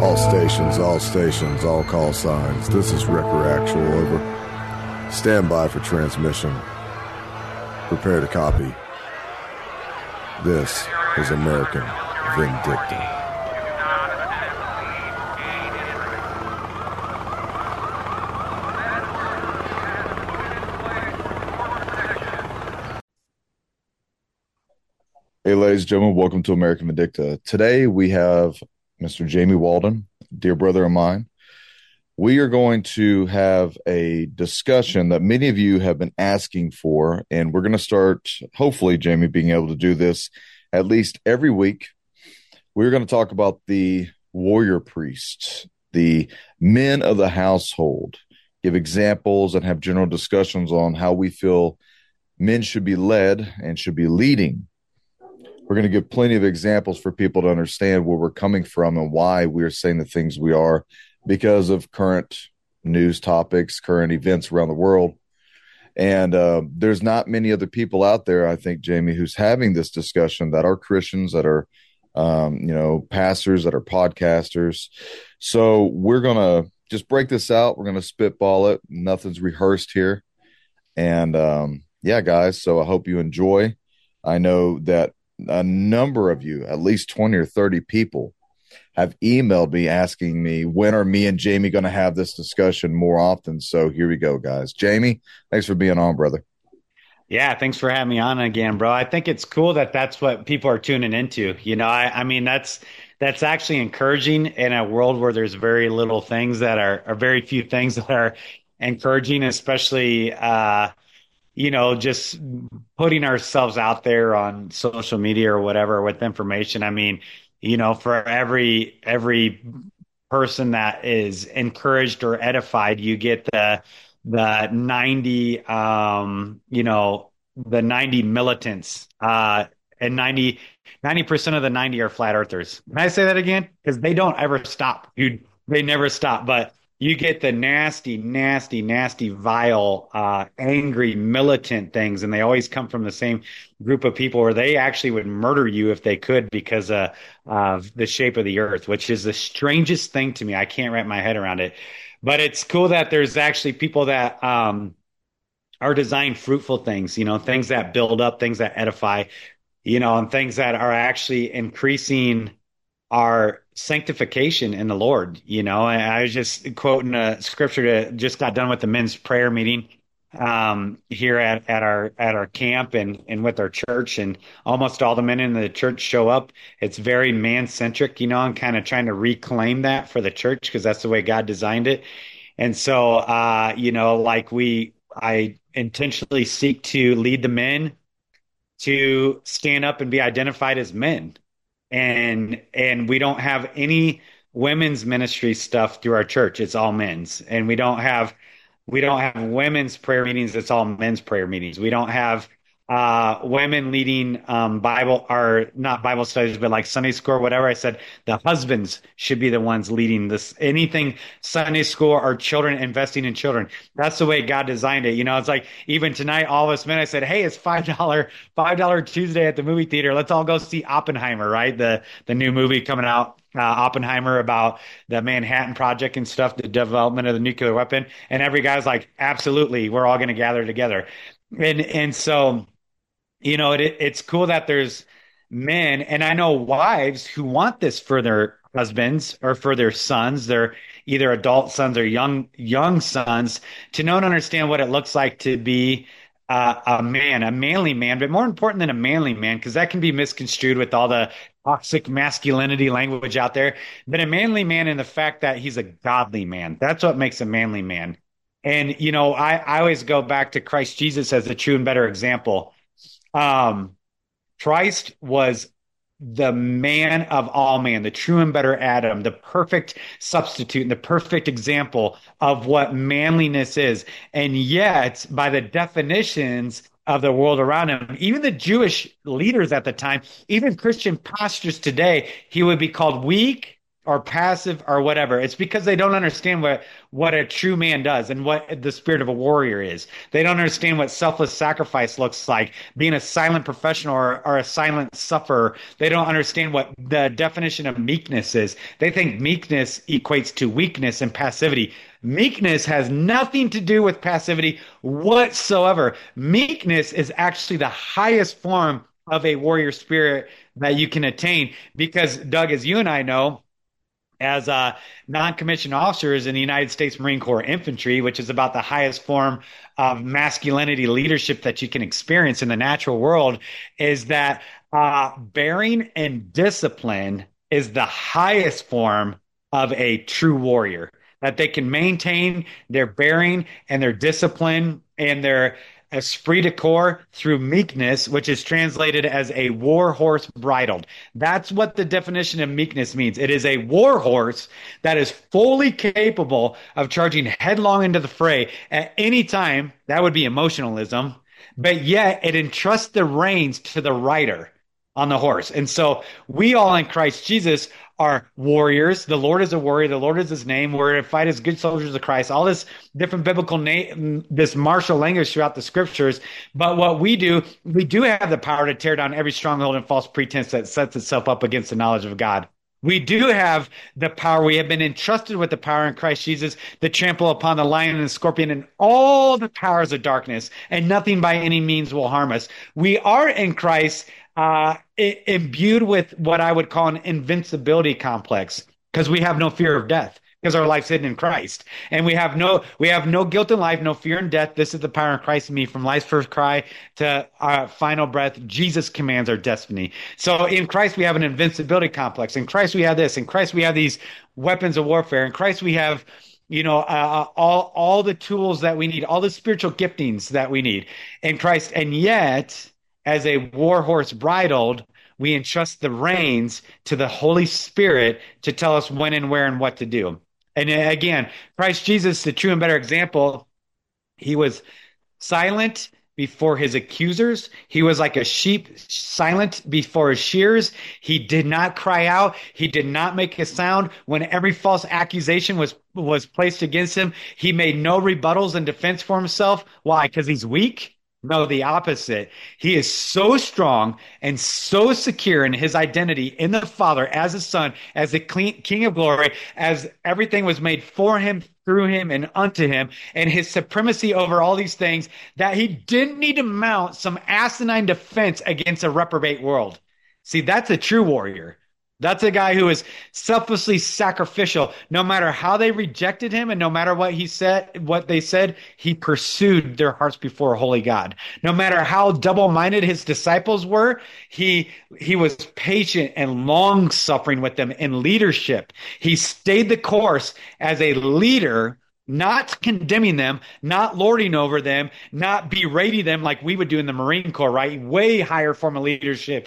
All stations, all call signs. This is Wrecker Actual, over. Stand by for transmission. Prepare to copy. This is American Vindicta. Hey, ladies and gentlemen, welcome to American Vindicta. Today we have Mr. Jamie Walden, dear brother of mine. We are going to have a discussion that many of you have been asking for, and we're going to start, hopefully, Jamie, being able to do this at least every week. We're going to talk about the warrior priests, the men of the household, give examples and have general discussions on how we feel men should be led and should be leading. We're going to give plenty of examples for people to understand where we're coming from and why we are saying the things we are because of current news topics, current events around the world. And there's not many other people out there, I think, Jamie, who's having this discussion that are Christians, that are, pastors, that are podcasters. So we're going to just break this out. We're going to spitball it. Nothing's rehearsed here. And guys, so I hope you enjoy. I know that a number of you, at least 20 or 30 people, have emailed me asking me, when are me and Jamie going to have this discussion more often? So here we go, guys. Jamie, thanks for being on, brother. Yeah, thanks for having me on again, bro. I think it's cool that that's what people are tuning into. I mean, that's actually encouraging in a world where there's very little things that are very few things that are encouraging, especially just putting ourselves out there on social media or whatever with information. I mean, for every person that is encouraged or edified, you get the 90, the 90 militants, and 90% of the 90 are flat earthers. Can I say that again? Because they don't ever stop, dude. They never stop. But you get the nasty, nasty, nasty, vile, angry, militant things, and they always come from the same group of people where they actually would murder you if they could because of the shape of the earth, which is the strangest thing to me. I can't wrap my head around it. But it's cool that there's actually people that are designing fruitful things, things that build up, things that edify, and things that are actually increasing our sanctification in the Lord. I was just quoting a scripture just got done with the men's prayer meeting here at our camp and with our church, and almost all the men in the church show up. It's very man centric, and kind of trying to reclaim that for the church because that's the way God designed it. And so, I intentionally seek to lead the men to stand up and be identified as men. And we don't have any women's ministry stuff through our church. It's all men's. And we don't have women's prayer meetings. It's all men's prayer meetings. We don't have women leading Bible, or not Bible studies, but like Sunday school or whatever. I said the husbands should be the ones leading this, anything Sunday school or children, investing in children. That's the way God designed it. It's like even tonight, all of us men, I said, hey, it's $5 Tuesday at the movie theater. Let's all go see Oppenheimer, right? The new movie coming out. Oppenheimer, about the Manhattan Project and stuff, the development of the nuclear weapon. And every guy's like, absolutely, we're all going to gather together. And so, it's cool that there's men, and I know wives who want this for their husbands or for their sons. They're either adult sons or young sons, to know and understand what it looks like to be a man, a manly man, but more important than a manly man, because that can be misconstrued with all the toxic masculinity language out there. But a manly man, in the fact that he's a godly man, that's what makes a manly man. And, I always go back to Christ Jesus as the true and better example. Christ was the man of all man, the true and better Adam, the perfect substitute and the perfect example of what manliness is. And yet, by the definitions of the world around him, even the Jewish leaders at the time, even Christian pastors today, he would be called weak, or passive or whatever. It's because they don't understand what a true man does and what the spirit of a warrior is. They don't understand what selfless sacrifice looks like, being a silent professional or a silent sufferer. They don't understand what the definition of meekness is. They think meekness equates to weakness and passivity. Meekness has nothing to do with passivity whatsoever. Meekness is actually the highest form of a warrior spirit that you can attain because, Doug, as you and I know, as non-commissioned officers in the United States Marine Corps Infantry, which is about the highest form of masculinity leadership that you can experience in the natural world, is that bearing and discipline is the highest form of a true warrior. That they can maintain their bearing and their discipline and their esprit de corps through meekness, which is translated as a war horse bridled. That's what the definition of meekness means. It is a war horse that is fully capable of charging headlong into the fray at any time. That would be emotionalism, but yet it entrusts the reins to the rider on the horse. And so we all in Christ Jesus are warriors. The Lord is a warrior. The Lord is his name. We're to fight as good soldiers of Christ. All this different biblical name, this martial language throughout the scriptures. But what we do have the power to tear down every stronghold and false pretense that sets itself up against the knowledge of God. We do have the power. We have been entrusted with the power in Christ Jesus to trample upon the lion and the scorpion and all the powers of darkness, and nothing by any means will harm us. We are in Christ imbued with what I would call an invincibility complex because we have no fear of death because our life's hidden in Christ, and we have no guilt in life, no fear in death. This is the power in Christ in me. From life's first cry to our final breath, Jesus commands our destiny. So in Christ we have an invincibility complex. In Christ we have this. In Christ we have these weapons of warfare. In Christ we have all the tools that we need, all the spiritual giftings that we need in Christ, and yet, as a war horse bridled, we entrust the reins to the Holy Spirit to tell us when and where and what to do. And again, Christ Jesus, the true and better example, he was silent before his accusers. He was like a sheep silent before his shears. He did not cry out. He did not make a sound when every false accusation was placed against him. He made no rebuttals in defense for himself. Why? Because he's weak? No, the opposite. He is so strong and so secure in his identity in the Father as a Son, as the King of glory, as everything was made for him, through him, and unto him, and his supremacy over all these things, that he didn't need to mount some asinine defense against a reprobate world. See, that's a true warrior. That's a guy who is selflessly sacrificial. No matter how they rejected him and no matter what they said, he pursued their hearts before a holy God. No matter how double-minded his disciples were, he was patient and long-suffering with them in leadership. He stayed the course as a leader, not condemning them, not lording over them, not berating them like we would do in the Marine Corps, right? Way higher form of leadership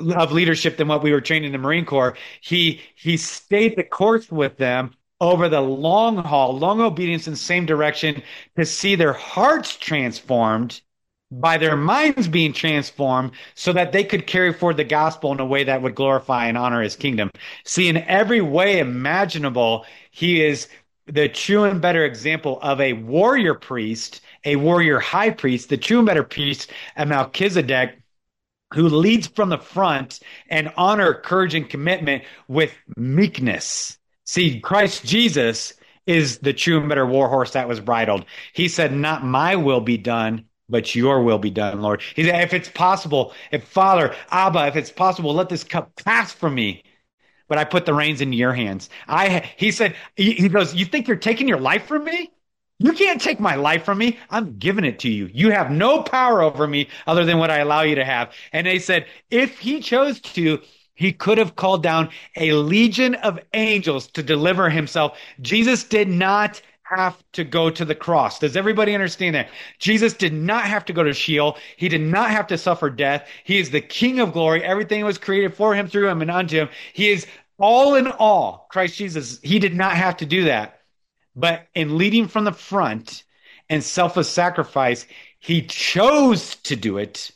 than what we were trained in the Marine Corps. He stayed the course with them over the long haul, long obedience in the same direction to see their hearts transformed by their minds being transformed so that they could carry forward the gospel in a way that would glorify and honor his kingdom. See, in every way imaginable, he is the true and better example of a warrior priest, a warrior high priest, the true and better priest, a Melchizedek, who leads from the front and honor, courage, and commitment with meekness. See, Christ Jesus is the true and better war horse that was bridled. He said, not my will be done, but your will be done, Lord. He said, if it's possible, if Father, Abba, if it's possible, let this cup pass from me. But I put the reins into your hands. He said, he goes, you think you're taking your life from me? You can't take my life from me. I'm giving it to you. You have no power over me other than what I allow you to have. And they said, if he chose to, he could have called down a legion of angels to deliver himself. Jesus did not have to go to the cross. Does everybody understand that? Jesus did not have to go to Sheol. He did not have to suffer death. He is the King of glory. Everything was created for him, through him, and unto him. He is all in all. Christ Jesus, he did not have to do that. But in leading from the front and selfless sacrifice, he chose to do it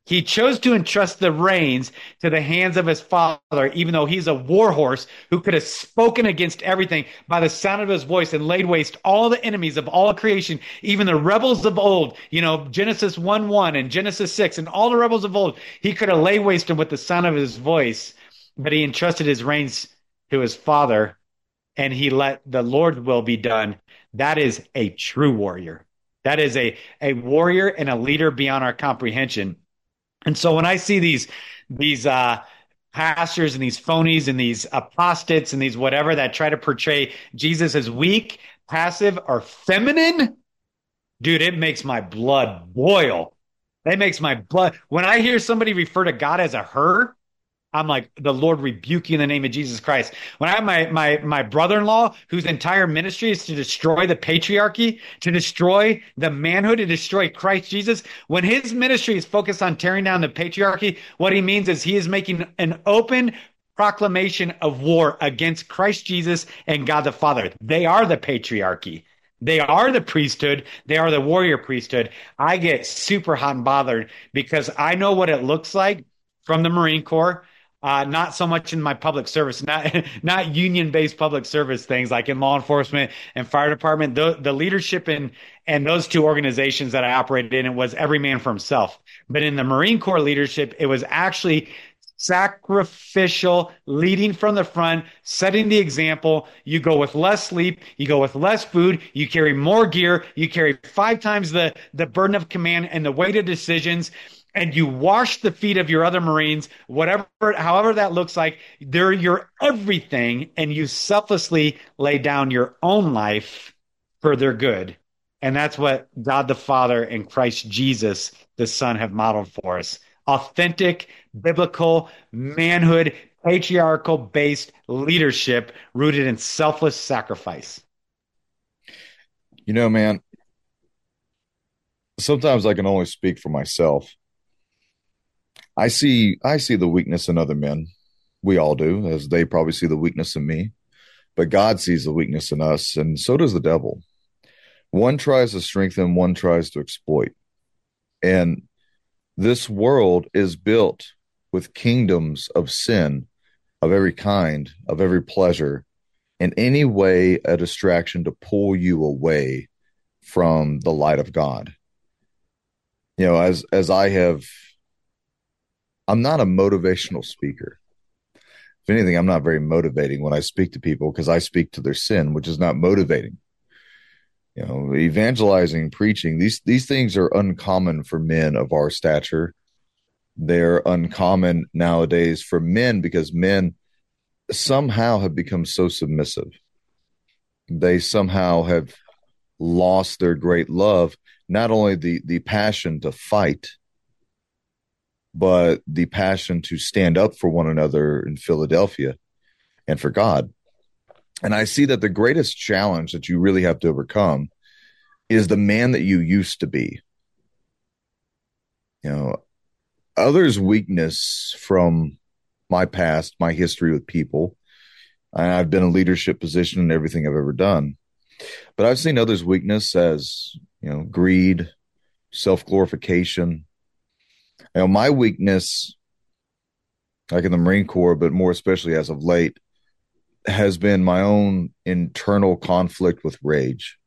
He chose to entrust the reins to the hands of his father, even though he's a war horse who could have spoken against everything by the sound of his voice and laid waste all the enemies of all creation, even the rebels of old, Genesis 1:1 and Genesis 6, and all the rebels of old. He could have laid waste them with the sound of his voice, but he entrusted his reins to his father and he let the Lord's will be done. That is a true warrior. That is a warrior and a leader beyond our comprehension. And so when I see these pastors and these phonies and these apostates and these whatever that try to portray Jesus as weak, passive, or feminine, dude, it makes my blood boil. It makes my blood. When I hear somebody refer to God as a her, I'm like, the Lord rebuke you in the name of Jesus Christ. When I have my brother-in-law, whose entire ministry is to destroy the patriarchy, to destroy the manhood, to destroy Christ Jesus, when his ministry is focused on tearing down the patriarchy, what he means is he is making an open proclamation of war against Christ Jesus and God the Father. They are the patriarchy. They are the priesthood. They are the warrior priesthood. I get super hot and bothered because I know what it looks like from the Marine Corps. Not so much in my public service, not union-based public service things like in law enforcement and fire department. The leadership and those two organizations that I operated in, it was every man for himself. But in the Marine Corps leadership, it was actually sacrificial, leading from the front, setting the example. You go with less sleep, you go with less food, you carry more gear, you carry 5 times the burden of command and the weight of decisions, and you wash the feet of your other Marines, however that looks like. They're your everything, and you selflessly lay down your own life for their good. And that's what God the Father and Christ Jesus the Son have modeled for us. Authentic, biblical, manhood, patriarchal based leadership rooted in selfless sacrifice. Man, sometimes I can only speak for myself. I see the weakness in other men. We all do, as they probably see the weakness in me. But God sees the weakness in us, and so does the devil. One tries to strengthen, one tries to exploit. And this world is built with kingdoms of sin of every kind, of every pleasure, in any way a distraction to pull you away from the light of God. As I'm not a motivational speaker. If anything, I'm not very motivating when I speak to people because I speak to their sin, which is not motivating. Evangelizing, preaching, these things are uncommon for men of our stature. They're uncommon nowadays for men because men somehow have become so submissive. They somehow have lost their great love, not only the passion to fight, but the passion to stand up for one another in Philadelphia and for God. And I see that the greatest challenge that you really have to overcome is the man that you used to be. Others' weakness from my past, my history with people, and I've been in a leadership position in everything I've ever done. But I've seen others' weakness as, greed, self-glorification. My weakness, like in the Marine Corps, but more especially as of late, has been my own internal conflict with rage.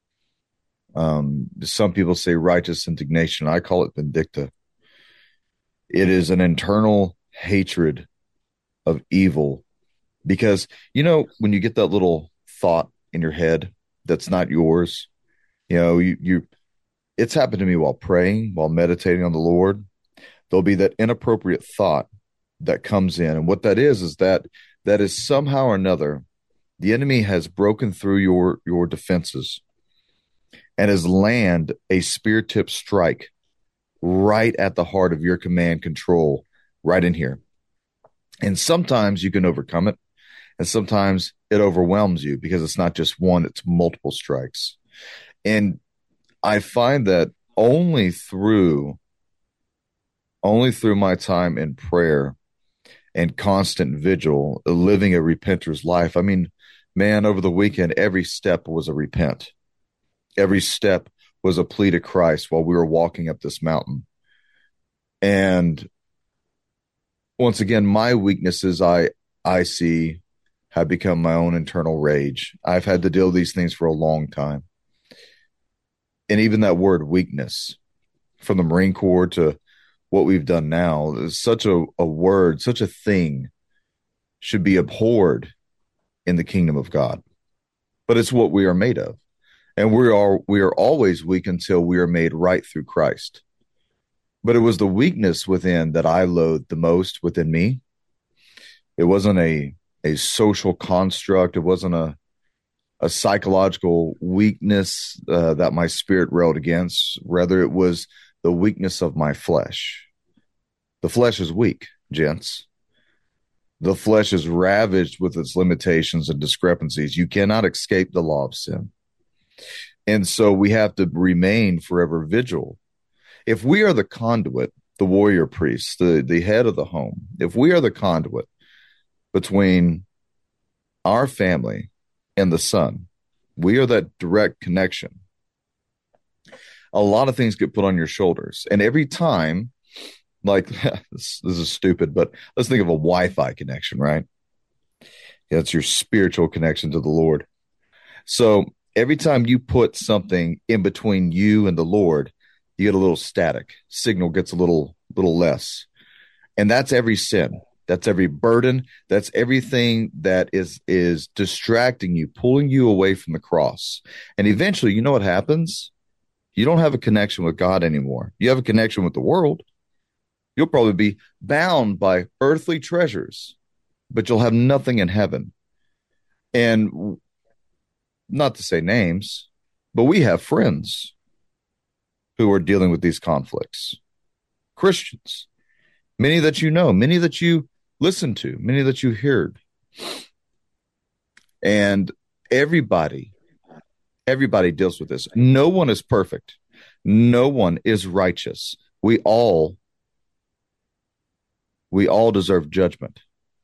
Some people say righteous indignation. I call it vindicta. It is an internal hatred of evil because, when you get that little thought in your head that's not yours, it's happened to me while praying, while meditating on the Lord. There'll be that inappropriate thought that comes in. And what that is that is somehow or another, the enemy has broken through your defenses and has landed a spear-tip strike right at the heart of your command control, right in here. And sometimes you can overcome it, and sometimes it overwhelms you because it's not just one, it's multiple strikes. And I find that only through my time in prayer and constant vigil, living a repenter's life. I mean, man, over the weekend, every step was a repent. Every step was a plea to Christ while we were walking up this mountain. And once again, my weaknesses I see have become my own internal rage. I've had to deal with these things for a long time. And even that word weakness, from the Marine Corps to what we've done now, is such a word, such a thing should be abhorred in the kingdom of God. But it's what we are made of. And we are always weak until we are made right through Christ. But it was the weakness within that I loathed the most within me. It wasn't a social construct. It wasn't a psychological weakness that my spirit railed against. Rather, it was the weakness of my flesh. The flesh is weak, gents. The flesh is ravaged with its limitations and discrepancies. You cannot escape the law of sin. And so we have to remain forever vigilant. If we are the conduit, the warrior priest, the head of the home, if we are the conduit between our family and the son, we are that direct connection. A lot of things get put on your shoulders. And every time, like, this is stupid, but let's think of a Wi-Fi connection, right? Yeah, it's your spiritual connection to the Lord. So every time you put something in between you and the Lord, you get a little static. Signal gets a little less. And that's every sin. That's every burden. That's everything that is distracting you, pulling you away from the cross. And eventually, you know what happens? You don't have a connection with God anymore. You have a connection with the world. You'll probably be bound by earthly treasures, but you'll have nothing in heaven. And not to say names, but we have friends who are dealing with these conflicts. Christians, many that you know, many that you listen to, many that you heard. And everybody deals with this. No one is perfect. No one is righteous. We all deserve judgment.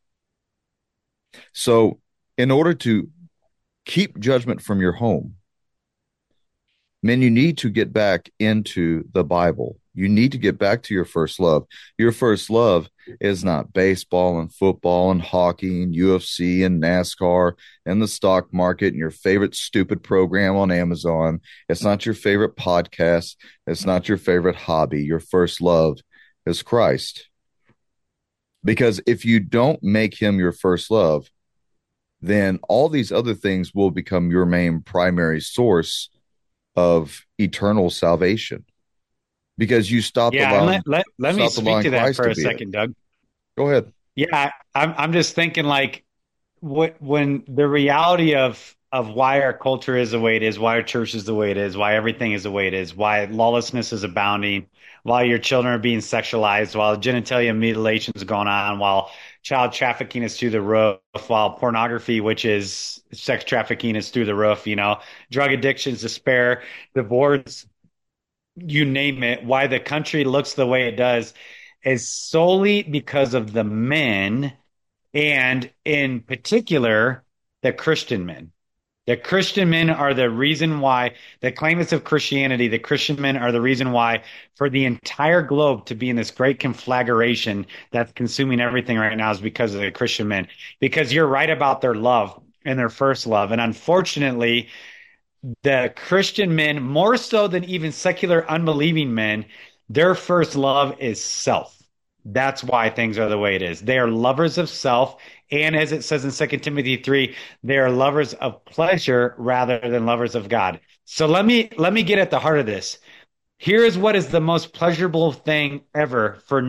So in order to keep judgment from your home, men, you need to get back into the Bible. You need to get back to your first love. Your first love is not baseball and football and hockey and UFC and NASCAR and the stock market and your favorite stupid program on Amazon. It's not your favorite podcast. It's not your favorite hobby. Your first love is Christ. Because if you don't make him your first love, then all these other things will become your main primary source of eternal salvation. Because you stop allowing, let me speak to that Christ for to a be second, it. Doug. Go ahead. Yeah, I'm just thinking like when the reality of why our culture is the way it is, why our church is the way it is, why everything is the way it is, why lawlessness is abounding, while your children are being sexualized, while genitalia mutilation is going on, while child trafficking is through the roof, while pornography, which is sex trafficking, is through the roof, drug addictions, despair, divorce, you name it, why the country looks the way it does is solely because of the men, and in particular, the Christian men. The Christian men are the reason why, the claimants of Christianity, the Christian men are the reason why, for the entire globe to be in this great conflagration that's consuming everything right now, is because of the Christian men. Because you're right about their love and their first love. And unfortunately, the Christian men, more so than even secular unbelieving men, their first love is self. That's why things are the way it is. They are lovers of self. And as it says in 2 Timothy 3, they are lovers of pleasure rather than lovers of God. So let me get at the heart of this. Here is what is the most pleasurable thing ever for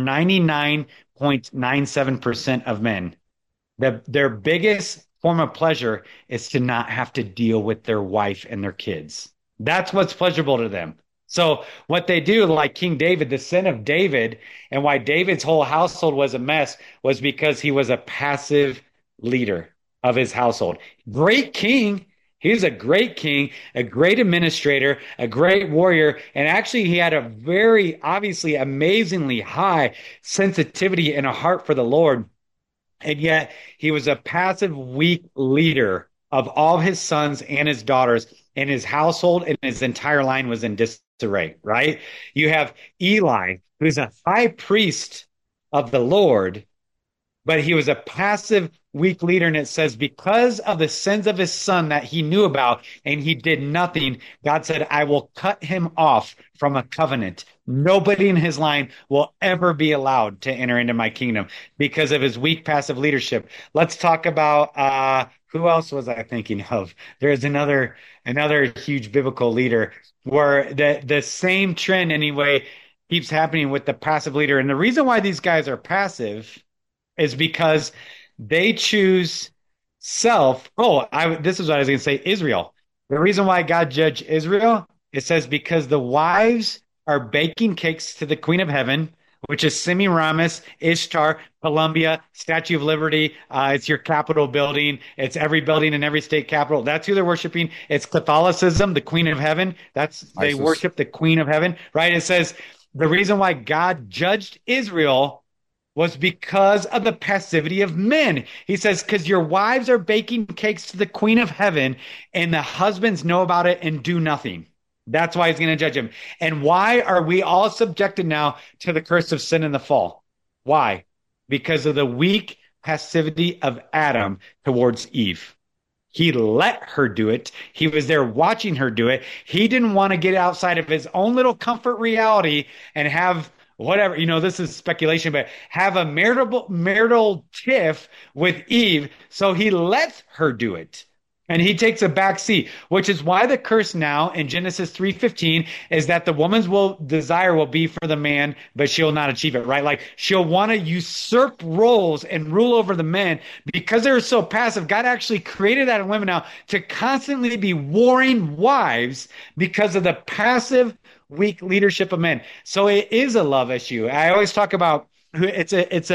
99.97% of men. Their biggest form of pleasure is to not have to deal with their wife and their kids. That's what's pleasurable to them. So what they do, like King David, the sin of David, and why David's whole household was a mess, was because he was a passive leader of his household. Great king. He was a great king, a great administrator, a great warrior, and actually he had a very, obviously, amazingly high sensitivity and a heart for the Lord. And yet he was a passive, weak leader of all his sons and his daughters. and his household and his entire line was in disarray, right? You have Eli, who's a high priest of the Lord, but he was a passive, weak leader. And it says, because of the sins of his son that he knew about and he did nothing, God said, I will cut him off from a covenant. Nobody in his line will ever be allowed to enter into my kingdom because of his weak, passive leadership. Let's talk about, who else was I thinking of? There's another huge biblical leader where the same trend anyway keeps happening with the passive leader. And the reason why these guys are passive is because they choose self. This is what I was going to say. Israel. The reason why God judged Israel, it says because the wives are baking cakes to the Queen of Heaven, which is Semiramis, Ishtar, Columbia, Statue of Liberty. It's your Capitol building. It's every building in every state capital. That's who they're worshiping. It's Catholicism, the Queen of Heaven. They worship the Queen of Heaven, right? It says the reason why God judged Israel was because of the passivity of men. He says, because your wives are baking cakes to the Queen of Heaven and the husbands know about it and do nothing. That's why he's going to judge him. And why are we all subjected now to the curse of sin and the fall? Why? Because of the weak passivity of Adam towards Eve. He let her do it. He was there watching her do it. He didn't want to get outside of his own little comfort reality and have whatever, this is speculation, but have a marital tiff with Eve. So he lets her do it. And he takes a back seat, which is why the curse now in Genesis 3:15 is that the woman's desire will be for the man, but she'll not achieve it, right? Like she'll want to usurp roles and rule over the men because they're so passive. God actually created that in women now to constantly be warring wives because of the passive, weak leadership of men. So it is a love issue. I always talk about it's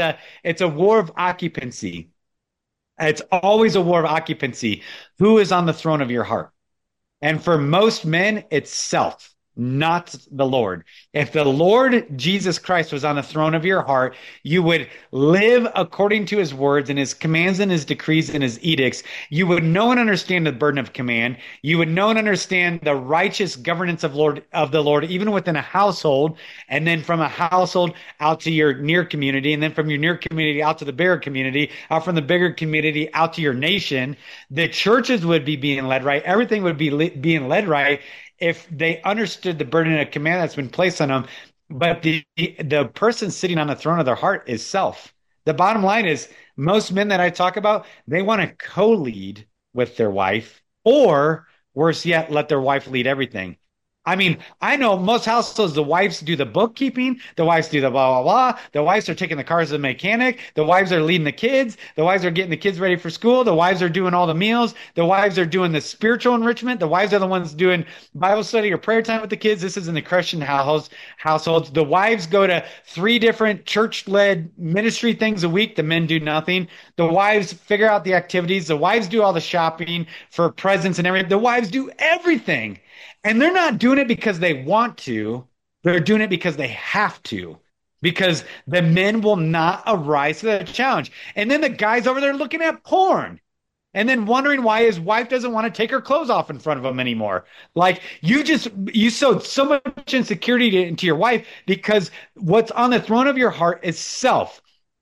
a war of occupancy. It's always a war of occupancy. Who is on the throne of your heart? And for most men, it's self, not the Lord. If the Lord Jesus Christ was on the throne of your heart, you would live according to his words and his commands and his decrees and his edicts. You would know and understand the burden of command. You would know and understand the righteous governance of the Lord, even within a household, and then from a household out to your near community, and then from your near community out to the bigger community, out from the bigger community out to your nation. The churches would be being led right. Everything would be being led right if they understood the burden of command that's been placed on them. But the person sitting on the throne of their heart is self. The bottom line is most men that I talk about, they want to co-lead with their wife, or worse yet, let their wife lead everything. I mean, I know most households, the wives do the bookkeeping, the wives do the blah, blah, blah. The wives are taking the cars to the mechanic. The wives are leading the kids. The wives are getting the kids ready for school. The wives are doing all the meals. The wives are doing the spiritual enrichment. The wives are the ones doing Bible study or prayer time with the kids. This is in the Christian households. The wives go to 3 different church-led ministry things a week. The men do nothing. The wives figure out the activities. The wives do all the shopping for presents and everything. The wives do everything. And they're not doing it because they want to. They're doing it because they have to. Because the men will not arise to the challenge. And then the guy's over there looking at porn. And then wondering why his wife doesn't want to take her clothes off in front of him anymore. Like you sowed so much insecurity into your wife because what's on the throne of your heart is self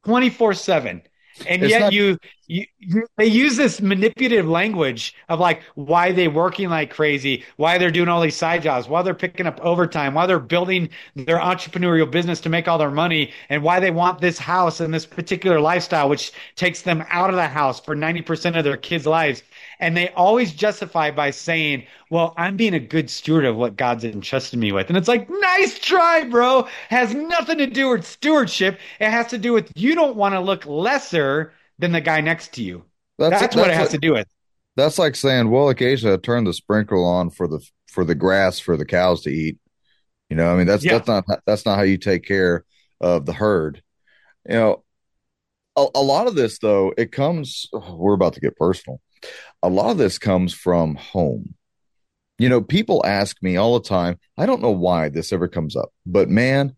24/7. And It's yet not they use this manipulative language of like why they working like crazy, why they're doing all these side jobs, why they're picking up overtime, why they're building their entrepreneurial business to make all their money, and why they want this house and this particular lifestyle, which takes them out of the house for 90% of their kids' lives. And they always justify by saying, well, I'm being a good steward of what God's entrusted me with. And it's like, nice try, bro. Has nothing to do with stewardship. It has to do with you don't want to look lesser than the guy next to you. That's what it has to do with. That's like saying, well, occasionally I turn the sprinkler on for the grass for the cows to eat. I mean, that's not how you take care of the herd. A lot of this though, we're about to get personal. A lot of this comes from home. People ask me all the time, I don't know why this ever comes up, but man,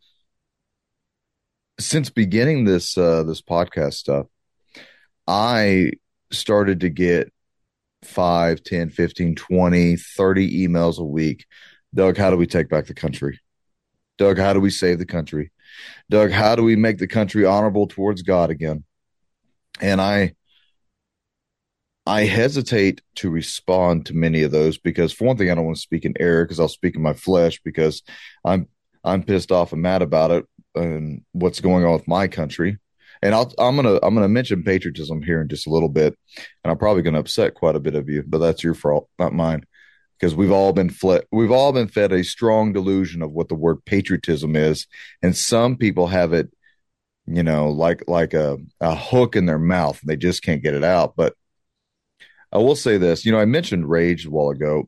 since beginning this podcast stuff, I started to get 5, 10, 15, 20, 30 emails a week. Doug, how do we take back the country? Doug, how do we save the country? Doug, how do we make the country honorable towards God again? And I hesitate to respond to many of those because, for one thing, I don't want to speak in error because I'll speak in my flesh because I'm I'm pissed off and mad about it and what's going on with my country. And I'm gonna mention patriotism here in just a little bit, and I'm probably gonna upset quite a bit of you, but that's your fault, not mine, because we've all been fed a strong delusion of what the word patriotism is, and some people have it, like a hook in their mouth, and they just can't get it out. But I will say this, I mentioned rage a while ago.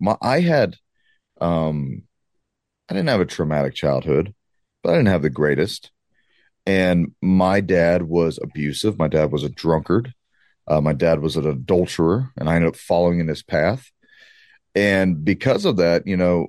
Um, I didn't have a traumatic childhood, but I didn't have the greatest. And my dad was abusive. My dad was a drunkard. My dad was an adulterer, and I ended up following in his path. And because of that,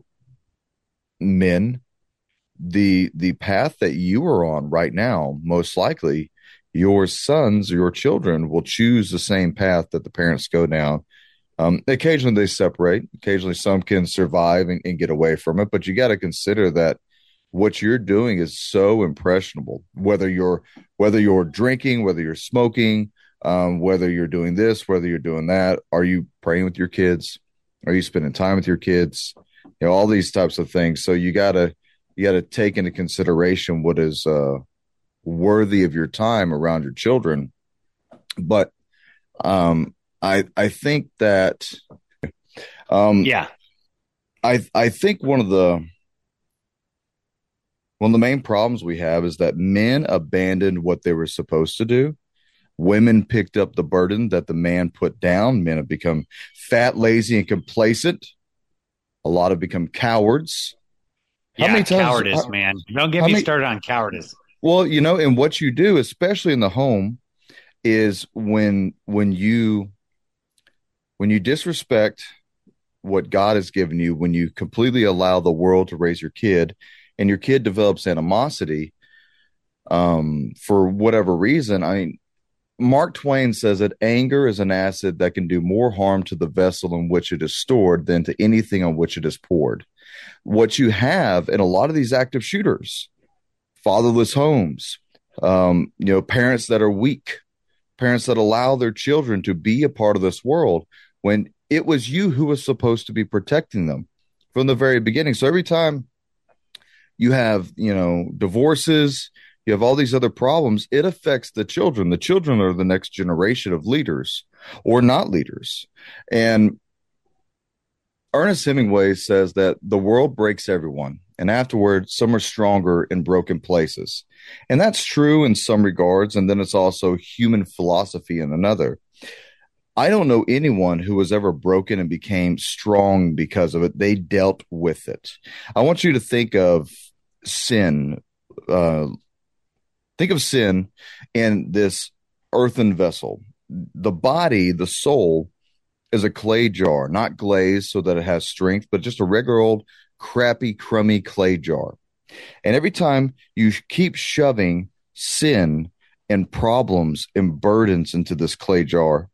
men, the path that you are on right now, most likely your sons or your children will choose the same path that the parents go down. Occasionally they separate. Occasionally some can survive and get away from it, but you got to consider that what you're doing is so impressionable. Whether you're drinking, whether you're smoking, whether you're doing this, whether you're doing that, are you praying with your kids? Are you spending time with your kids? All these types of things. So you gotta take into consideration what is worthy of your time around your children. But I think that um, Yeah. I think one of the main problems we have is that men abandoned what they were supposed to do. Women picked up the burden that the man put down. Men have become fat, lazy, and complacent. A lot have become cowards. How Yeah. many times? Cowardice, man. Don't get How me many? started on cowardice. Well, and what you do, especially in the home, is when you disrespect what God has given you, when you completely allow the world to raise your kid, and your kid develops animosity, for whatever reason. I mean, Mark Twain says that anger is an acid that can do more harm to the vessel in which it is stored than to anything on which it is poured. What you have in a lot of these active shooters, fatherless homes, parents that are weak, parents that allow their children to be a part of this world when it was you who was supposed to be protecting them from the very beginning. So every time you have, divorces, you have all these other problems, it affects the children. The children are the next generation of leaders or not leaders. And Ernest Hemingway says that the world breaks everyone, and afterward, some are stronger in broken places. And that's true in some regards, and then it's also human philosophy in another. I don't know anyone who was ever broken and became strong because of it. They dealt with it. I want you to sin. Uh, think of sin in this earthen vessel. The body, the soul, is a clay jar, not glazed so that it has strength, but just a regular old crappy, crummy clay jar. And every time you keep shoving sin and problems and burdens into this clay jar,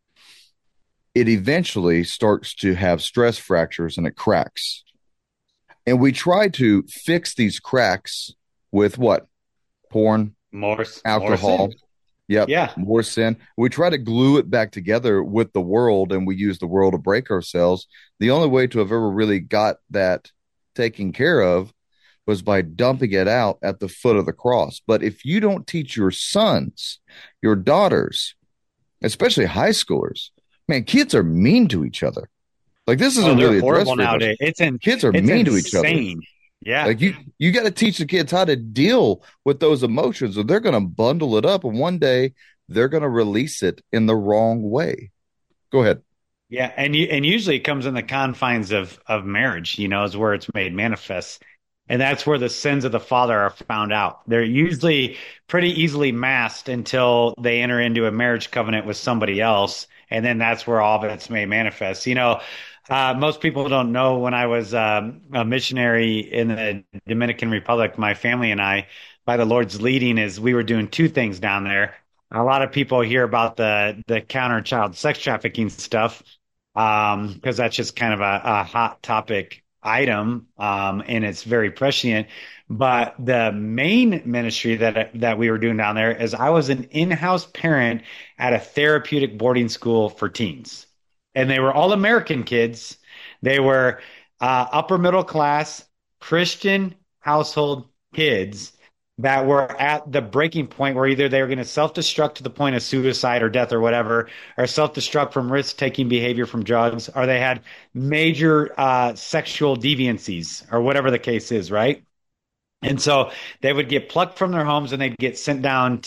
it eventually starts to have stress fractures and it cracks. And we try to fix these cracks with what? Porn, More alcohol. sin. Yep, Yeah. more sin. We try to glue it back together with the world, and we use the world to break ourselves. The only way to have ever really got that taken care of was by dumping it out at the foot of the cross. But if you don't teach your sons, your daughters, especially high schoolers, man, kids are mean to each other. Like this Oh, isn't they're really addressed horrible very much. nowadays. Kids are It's mean to each other. insane. Yeah. Like you got to teach the kids how to deal with those emotions, or they're going to bundle it up, and one day they're going to release it in the wrong way. Go ahead. Yeah, and usually it comes in the confines of marriage, is where it's made manifest. And that's where the sins of the father are found out. They're usually pretty easily masked until they enter into a marriage covenant with somebody else, and then that's where all of it's made manifest. Most people don't know when I was a missionary in the Dominican Republic, my family and I, by the Lord's leading, is we were doing two things down there. A lot of people hear about the counter child sex trafficking stuff, because that's just kind of a hot topic item, and it's very prescient. But the main ministry that we were doing down there is I was an in-house parent at a therapeutic boarding school for teens, and they were all American kids. They were upper middle class Christian household kids that were at the breaking point where either they were going to self-destruct to the point of suicide or death or whatever, or self-destruct from risk-taking behavior from drugs, or they had major sexual deviancies or whatever the case is, right? And so they would get plucked from their homes and they'd get sent down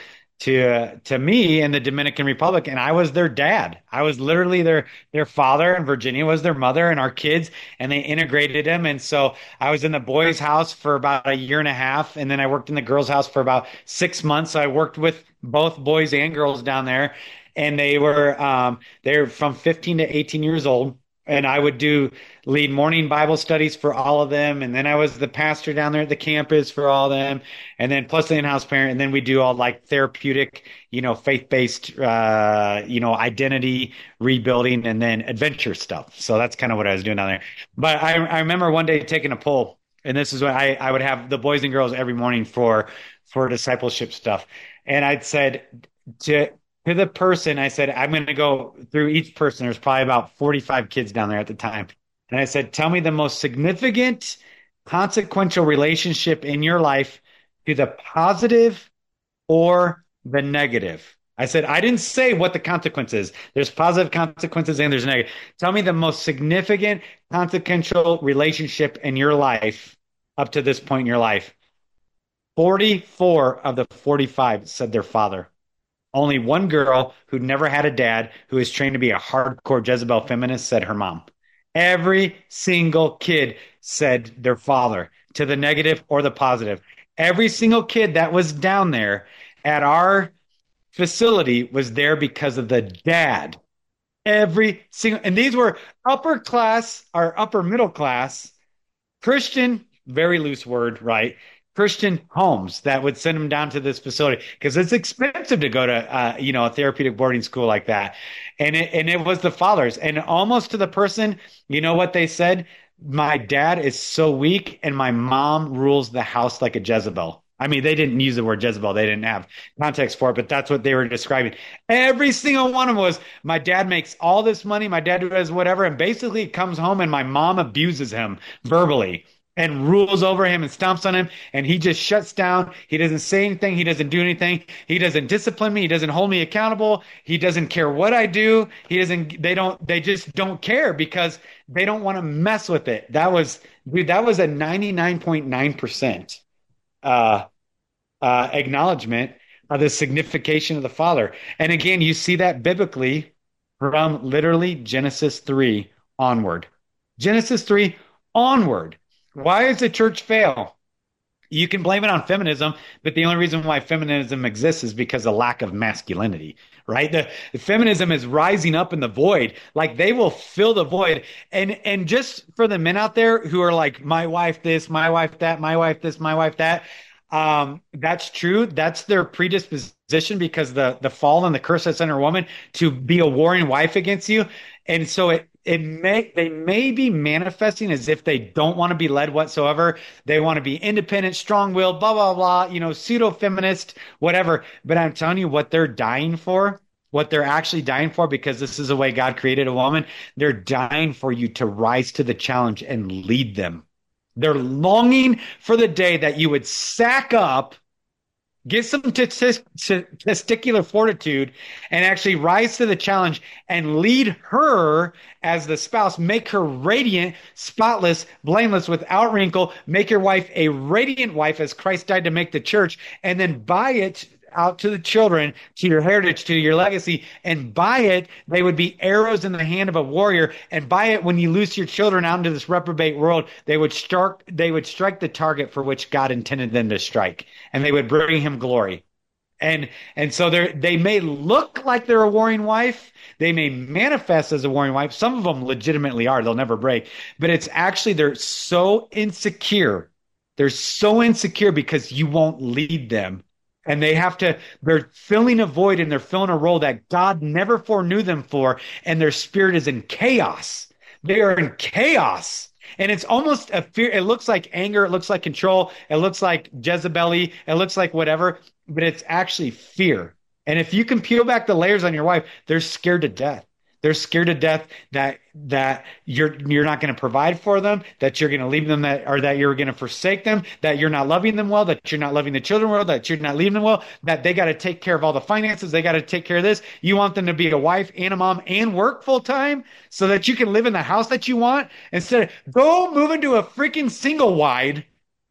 to me in the Dominican Republic, and I was their dad. I was literally their father, and Virginia was their mother, and our kids, and they integrated them. And so I was in the boys' house for about a year and a half, and then I worked in the girls' house for about 6 months. So I worked with both boys and girls down there, and they were from 15 to 18 years old. And I would do lead morning Bible studies for all of them. And then I was the pastor down there at the campus for all of them. And then plus the in-house parent. And then we do all like therapeutic, faith-based, identity rebuilding and then adventure stuff. So that's kind of what I was doing down there. But I remember one day taking a poll, and this is when I would have the boys and girls every morning for discipleship stuff. And I'd said to to the person, I said, I'm going to go through each person. There's probably about 45 kids down there at the time. And I said, tell me the most significant, consequential relationship in your life to the positive or the negative. I said, I didn't say what the consequence is. There's positive consequences and there's negative. Tell me the most significant, consequential relationship in your life up to this point in your life. 44 of the 45 said their father. Only one girl who'd never had a dad, who was trained to be a hardcore Jezebel feminist, said her mom. Every single kid said their father, to the negative or the positive. Every single kid that was down there at our facility was there because of the dad. Every single, and these were upper class or upper middle class Christian, very loose word, right? Christian homes that would send them down to this facility because it's expensive to go to, a therapeutic boarding school like that. And it was the fathers, and almost to the person, you know what they said? My dad is so weak, and my mom rules the house like a Jezebel. I mean, they didn't use the word Jezebel. They didn't have context for it, but that's what they were describing. Every single one of them was, my dad makes all this money. My dad does whatever. And basically comes home and my mom abuses him verbally and rules over him and stomps on him. And he just shuts down. He doesn't say anything. He doesn't do anything. He doesn't discipline me. He doesn't hold me accountable. He doesn't care what I do. They just don't care because they don't want to mess with it. That was a 99.9% acknowledgement of the signification of the Father. And again, you see that biblically from literally Genesis 3 onward. Genesis 3 onward. Why does the church fail? You can blame it on feminism, but the only reason why feminism exists is because of lack of masculinity, right? The feminism is rising up in the void. Like they will fill the void. And just for the men out there who are like, my wife this, my wife that, my wife this, my wife that, that's true. That's their predisposition because the fall and the curse that's on a woman to be a warring wife against you. And so they may be manifesting as if they don't want to be led whatsoever. They want to be independent, strong-willed, blah, blah, blah, pseudo-feminist, whatever. But I'm telling you what they're dying for, what they're actually dying for, because this is the way God created a woman. They're dying for you to rise to the challenge and lead them. They're longing for the day that you would sack up, get some testicular fortitude, and actually rise to the challenge and lead her as the spouse. Make her radiant, spotless, blameless, without wrinkle. Make your wife a radiant wife as Christ died to make the church, and then buy it out to the children, to your heritage, to your legacy, and by it, they would be arrows in the hand of a warrior. And by it, when you loose your children out into this reprobate world, they would strike the target for which God intended them to strike, and they would bring him glory. And so they may look like they're a warring wife. They may manifest as a warring wife. Some of them legitimately are. They'll never break. But it's actually, they're so insecure. They're so insecure because you won't lead them And they're filling a void and they're filling a role that God never foreknew them for. And their spirit is in chaos. They are in chaos. And it's almost a fear. It looks like anger. It looks like control. It looks like Jezebel. It looks like whatever, but it's actually fear. And if you can peel back the layers on your wife, they're scared to death. They're scared to death that you're not going to provide for them, that you're going to leave them, that you're going to forsake them, that you're not loving them well, that you're not loving the children well, that you're not leaving them well, that they got to take care of all the finances, they got to take care of this. You want them to be a wife and a mom and work full time so that you can live in the house that you want instead of go move into a freaking single wide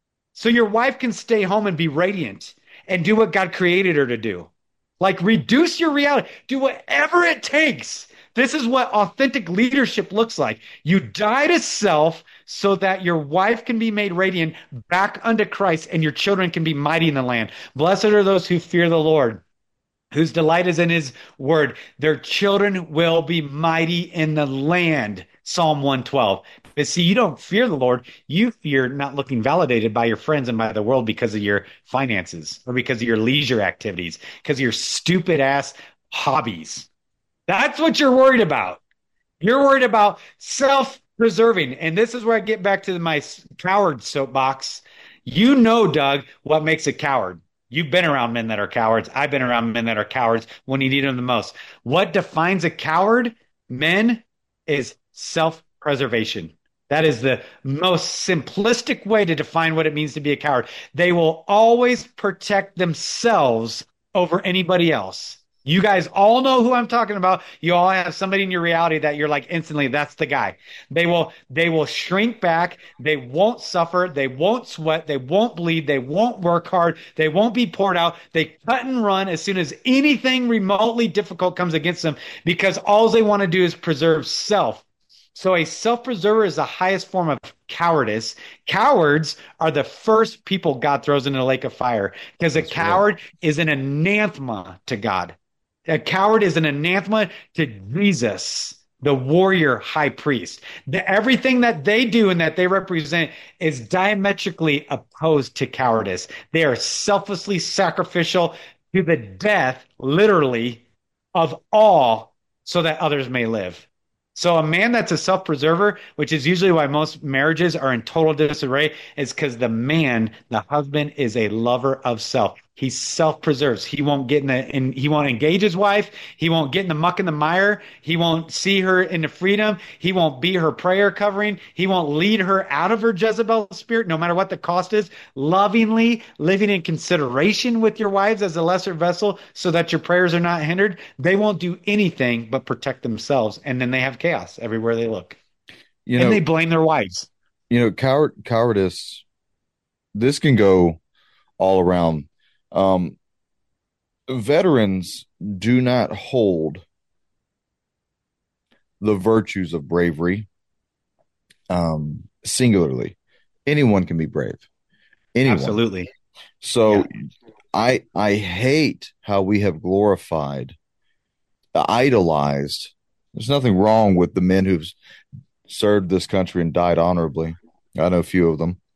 so your wife can stay home and be radiant and do what God created her to do. Like reduce your reality, do whatever it takes. This is what authentic leadership looks like. You die to self so that your wife can be made radiant back unto Christ and your children can be mighty in the land. Blessed are those who fear the Lord, whose delight is in his word. Their children will be mighty in the land. Psalm 112. But see, you don't fear the Lord. You fear not looking validated by your friends and by the world because of your finances or because of your leisure activities, because of your stupid ass hobbies. That's what you're worried about. You're worried about self-preserving. And this is where I get back to my coward soapbox. You know, Doug, what makes a coward. You've been around men that are cowards. I've been around men that are cowards when you need them the most. What defines a coward, men, is self-preservation. That is the most simplistic way to define what it means to be a coward. They will always protect themselves over anybody else. You guys all know who I'm talking about. You all have somebody in your reality that you're like instantly, that's the guy. They will shrink back. They won't suffer. They won't sweat. They won't bleed. They won't work hard. They won't be poured out. They cut and run as soon as anything remotely difficult comes against them because all they want to do is preserve self. So a self-preserver is the highest form of cowardice. Cowards are the first people God throws into the lake of fire because a coward is an anathema to God. A coward is an anathema to Jesus, the warrior high priest. Everything that they do and that they represent is diametrically opposed to cowardice. They are selflessly sacrificial to the death, literally, of all so that others may live. So a man that's a self-preserver, which is usually why most marriages are in total disarray, is because the husband is a lover of self. He self-preserves. He won't he won't engage his wife. He won't get in the muck and the mire. He won't see her into freedom. He won't be her prayer covering. He won't lead her out of her Jezebel spirit, no matter what the cost is. Lovingly living in consideration with your wives as a lesser vessel so that your prayers are not hindered. They won't do anything but protect themselves. And then they have chaos everywhere they look. And they blame their wives. Cowardice, this can go all around. Veterans do not hold the virtues of bravery singularly. Anyone can be brave. Anyone. Absolutely. So I hate how we have glorified, idolized. There's nothing wrong with the men who've served this country and died honorably. I know a few of them.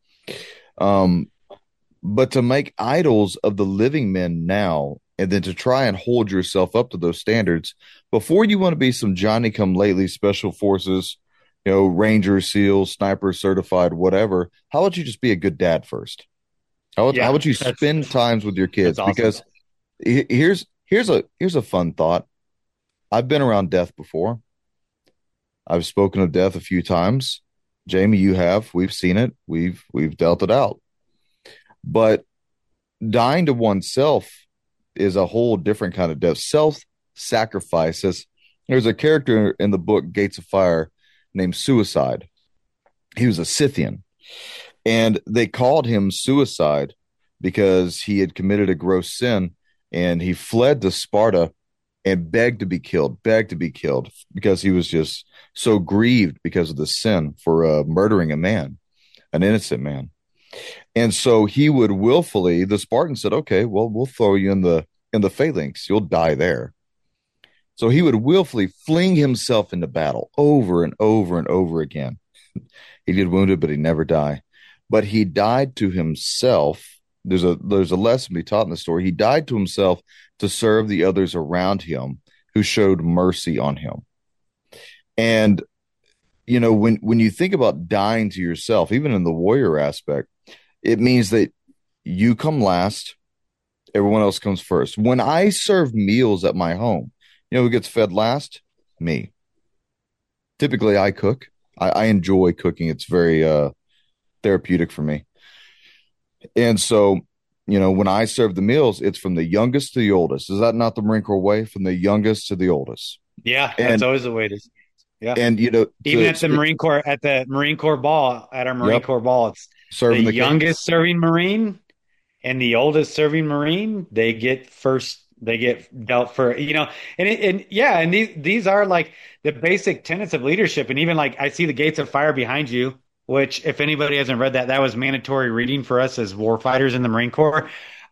But to make idols of the living men now, and then to try and hold yourself up to those standards before you want to be some Johnny come lately special forces, Ranger, SEAL, sniper certified, whatever. How about you just be a good dad first? How about you spend times with your kids? Awesome. Because here's a fun thought. I've been around death before. I've spoken of death a few times. Jamie, you have. We've seen it. We've dealt it out. But dying to oneself is a whole different kind of death. Self-sacrifice. There's a character in the book Gates of Fire named Suicide. He was a Scythian. And they called him Suicide because he had committed a gross sin and he fled to Sparta and begged to be killed because he was just so grieved because of the sin for murdering a man, an innocent man. And so he would willfully, the Spartans said, okay, well, we'll throw you in the phalanx. You'll die there. So he would willfully fling himself into battle over and over and over again. He did wounded, but he never died. But he died to himself there's a lesson to be taught in the story. He died to himself to serve the others around him who showed mercy on him. And when you think about dying to yourself, even in the warrior aspect, it means that you come last, everyone else comes first. When I serve meals at my home, who gets fed last? Me. Typically, I cook. I enjoy cooking. It's very therapeutic for me. And so, when I serve the meals, it's from the youngest to the oldest. Is that not the Marine Corps way? From the youngest to the oldest. Yeah, that's And always the way it is. Yeah. and Even at the Marine Corps, ball, at our Marine yep, Corps ball, it's the serving the youngest cakes. serving Marine and the oldest serving Marine. They get first. They get dealt for, and yeah, and these are like the basic tenets of leadership. And even like I see the Gates of Fire behind you, which if anybody hasn't read that, that was mandatory reading for us as warfighters in the Marine Corps.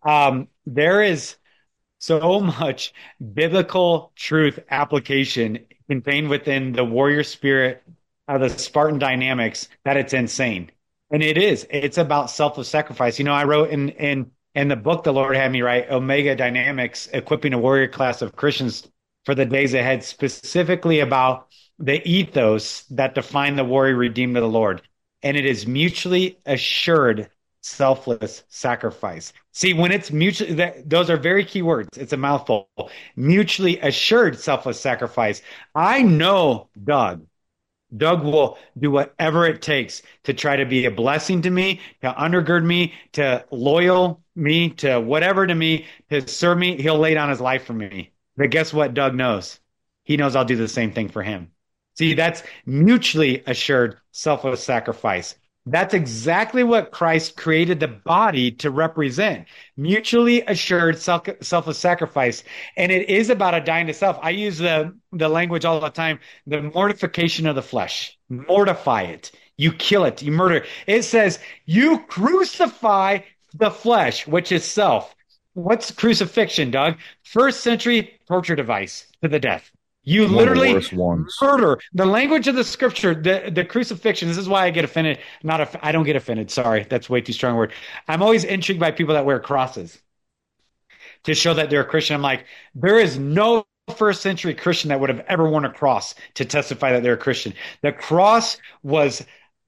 There is so much biblical truth application contained within the warrior spirit of the Spartan dynamics that it's insane. And it is. It's about selfless sacrifice. I wrote in the book the Lord had me write, Omega Dynamics, equipping a warrior class of Christians for the days ahead, specifically about the ethos that define the warrior redeemed of the Lord. And it is mutually assured selfless sacrifice. See, when it's mutually, those are very key words. It's a mouthful. Mutually assured selfless sacrifice. I know Doug. Doug will do whatever it takes to try to be a blessing to me, to undergird me, to loyal me, to whatever to me, to serve me. He'll lay down his life for me. But guess what Doug knows? He knows I'll do the same thing for him. See, that's mutually assured selfless sacrifice. That's exactly what Christ created the body to represent. Mutually assured selfless sacrifice. And it is about a dying to self. I use the language all the time, the mortification of the flesh. Mortify it. You kill it. You murder it. It says you crucify the flesh, which is self. What's crucifixion, Doug? First century torture device to the death. You One of the literally worst ones. murder. The language of the scripture, the crucifixion. This is why I get offended. I don't get offended. Sorry, that's way too strong a word. I'm always intrigued by people that wear crosses to show that they're a Christian. I'm like, there is no first century Christian that would have ever worn a cross to testify that they're a Christian. The cross was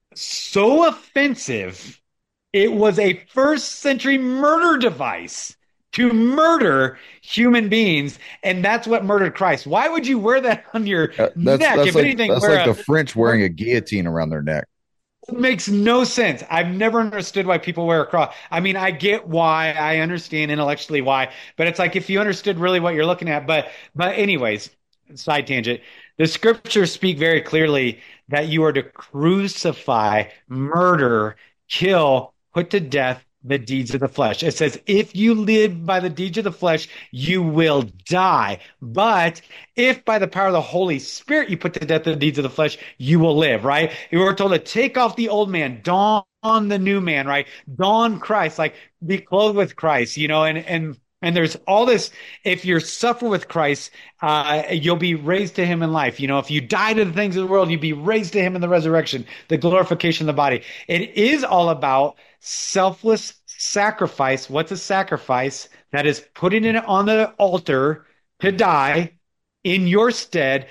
so offensive. It was a first century murder device to murder human beings, and that's what murdered Christ. Why would you wear that on your neck? If anything, that's like the French wearing a guillotine around their neck. it makes no sense. I've never understood why people wear a cross. I mean, I get why, I understand intellectually why, but it's like if you understood really what you're looking at. But anyways, side tangent. The scriptures speak very clearly that you are to crucify, murder, kill, put to death the deeds of the flesh. It says, if you live by the deeds of the flesh, you will die. But if by the power of the Holy Spirit you put to death the deeds of the flesh, you will live, right? You were told to take off the old man, don the new man, right? Don Christ, like be clothed with Christ, and there's all this. If you suffer with Christ, you'll be raised to him in life. If you die to the things of the world, you'll be raised to him in the resurrection, the glorification of the body. It is all about selfless sacrifice. What's a sacrifice? That is putting it on the altar to die in your stead.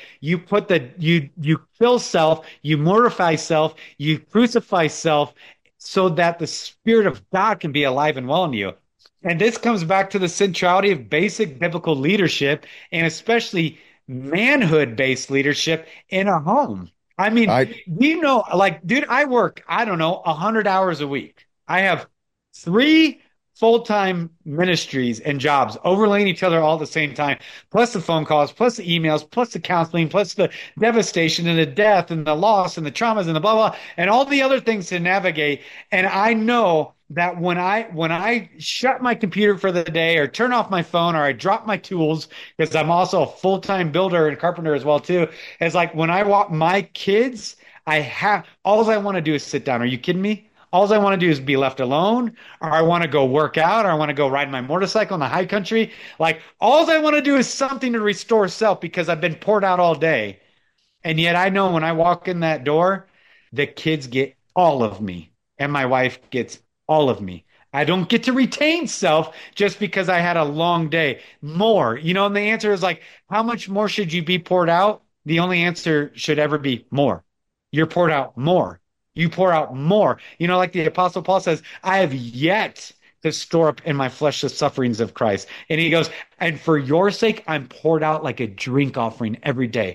You kill self, you mortify self, you crucify self so that the Spirit of God can be alive and well in you. And this comes back to the centrality of basic biblical leadership and especially manhood based leadership in a home. I mean, I like, dude, I work, I don't know, 100 hours a week. I have 3 full-time ministries and jobs overlaying each other all at the same time, plus the phone calls, plus the emails, plus the counseling, plus the devastation and the death and the loss and the traumas and the blah blah and all the other things to navigate. And I know that when I shut my computer for the day or turn off my phone or I drop my tools, because I'm also a full-time builder and carpenter as well too, it's like when I walk my kids, all I want to do is sit down. Are you kidding me? All I want to do is be left alone, or I want to go work out, or I want to go ride my motorcycle in the high country. Like, all I want to do is something to restore self because I've been poured out all day. And yet I know when I walk in that door, the kids get all of me, and my wife gets all of me. I don't get to retain self just because I had a long day. More, and the answer is like, how much more should you be poured out? The only answer should ever be more. You're poured out more. You pour out more. Like the Apostle Paul says, I have yet to store up in my flesh the sufferings of Christ. And he goes, and for your sake, I'm poured out like a drink offering every day.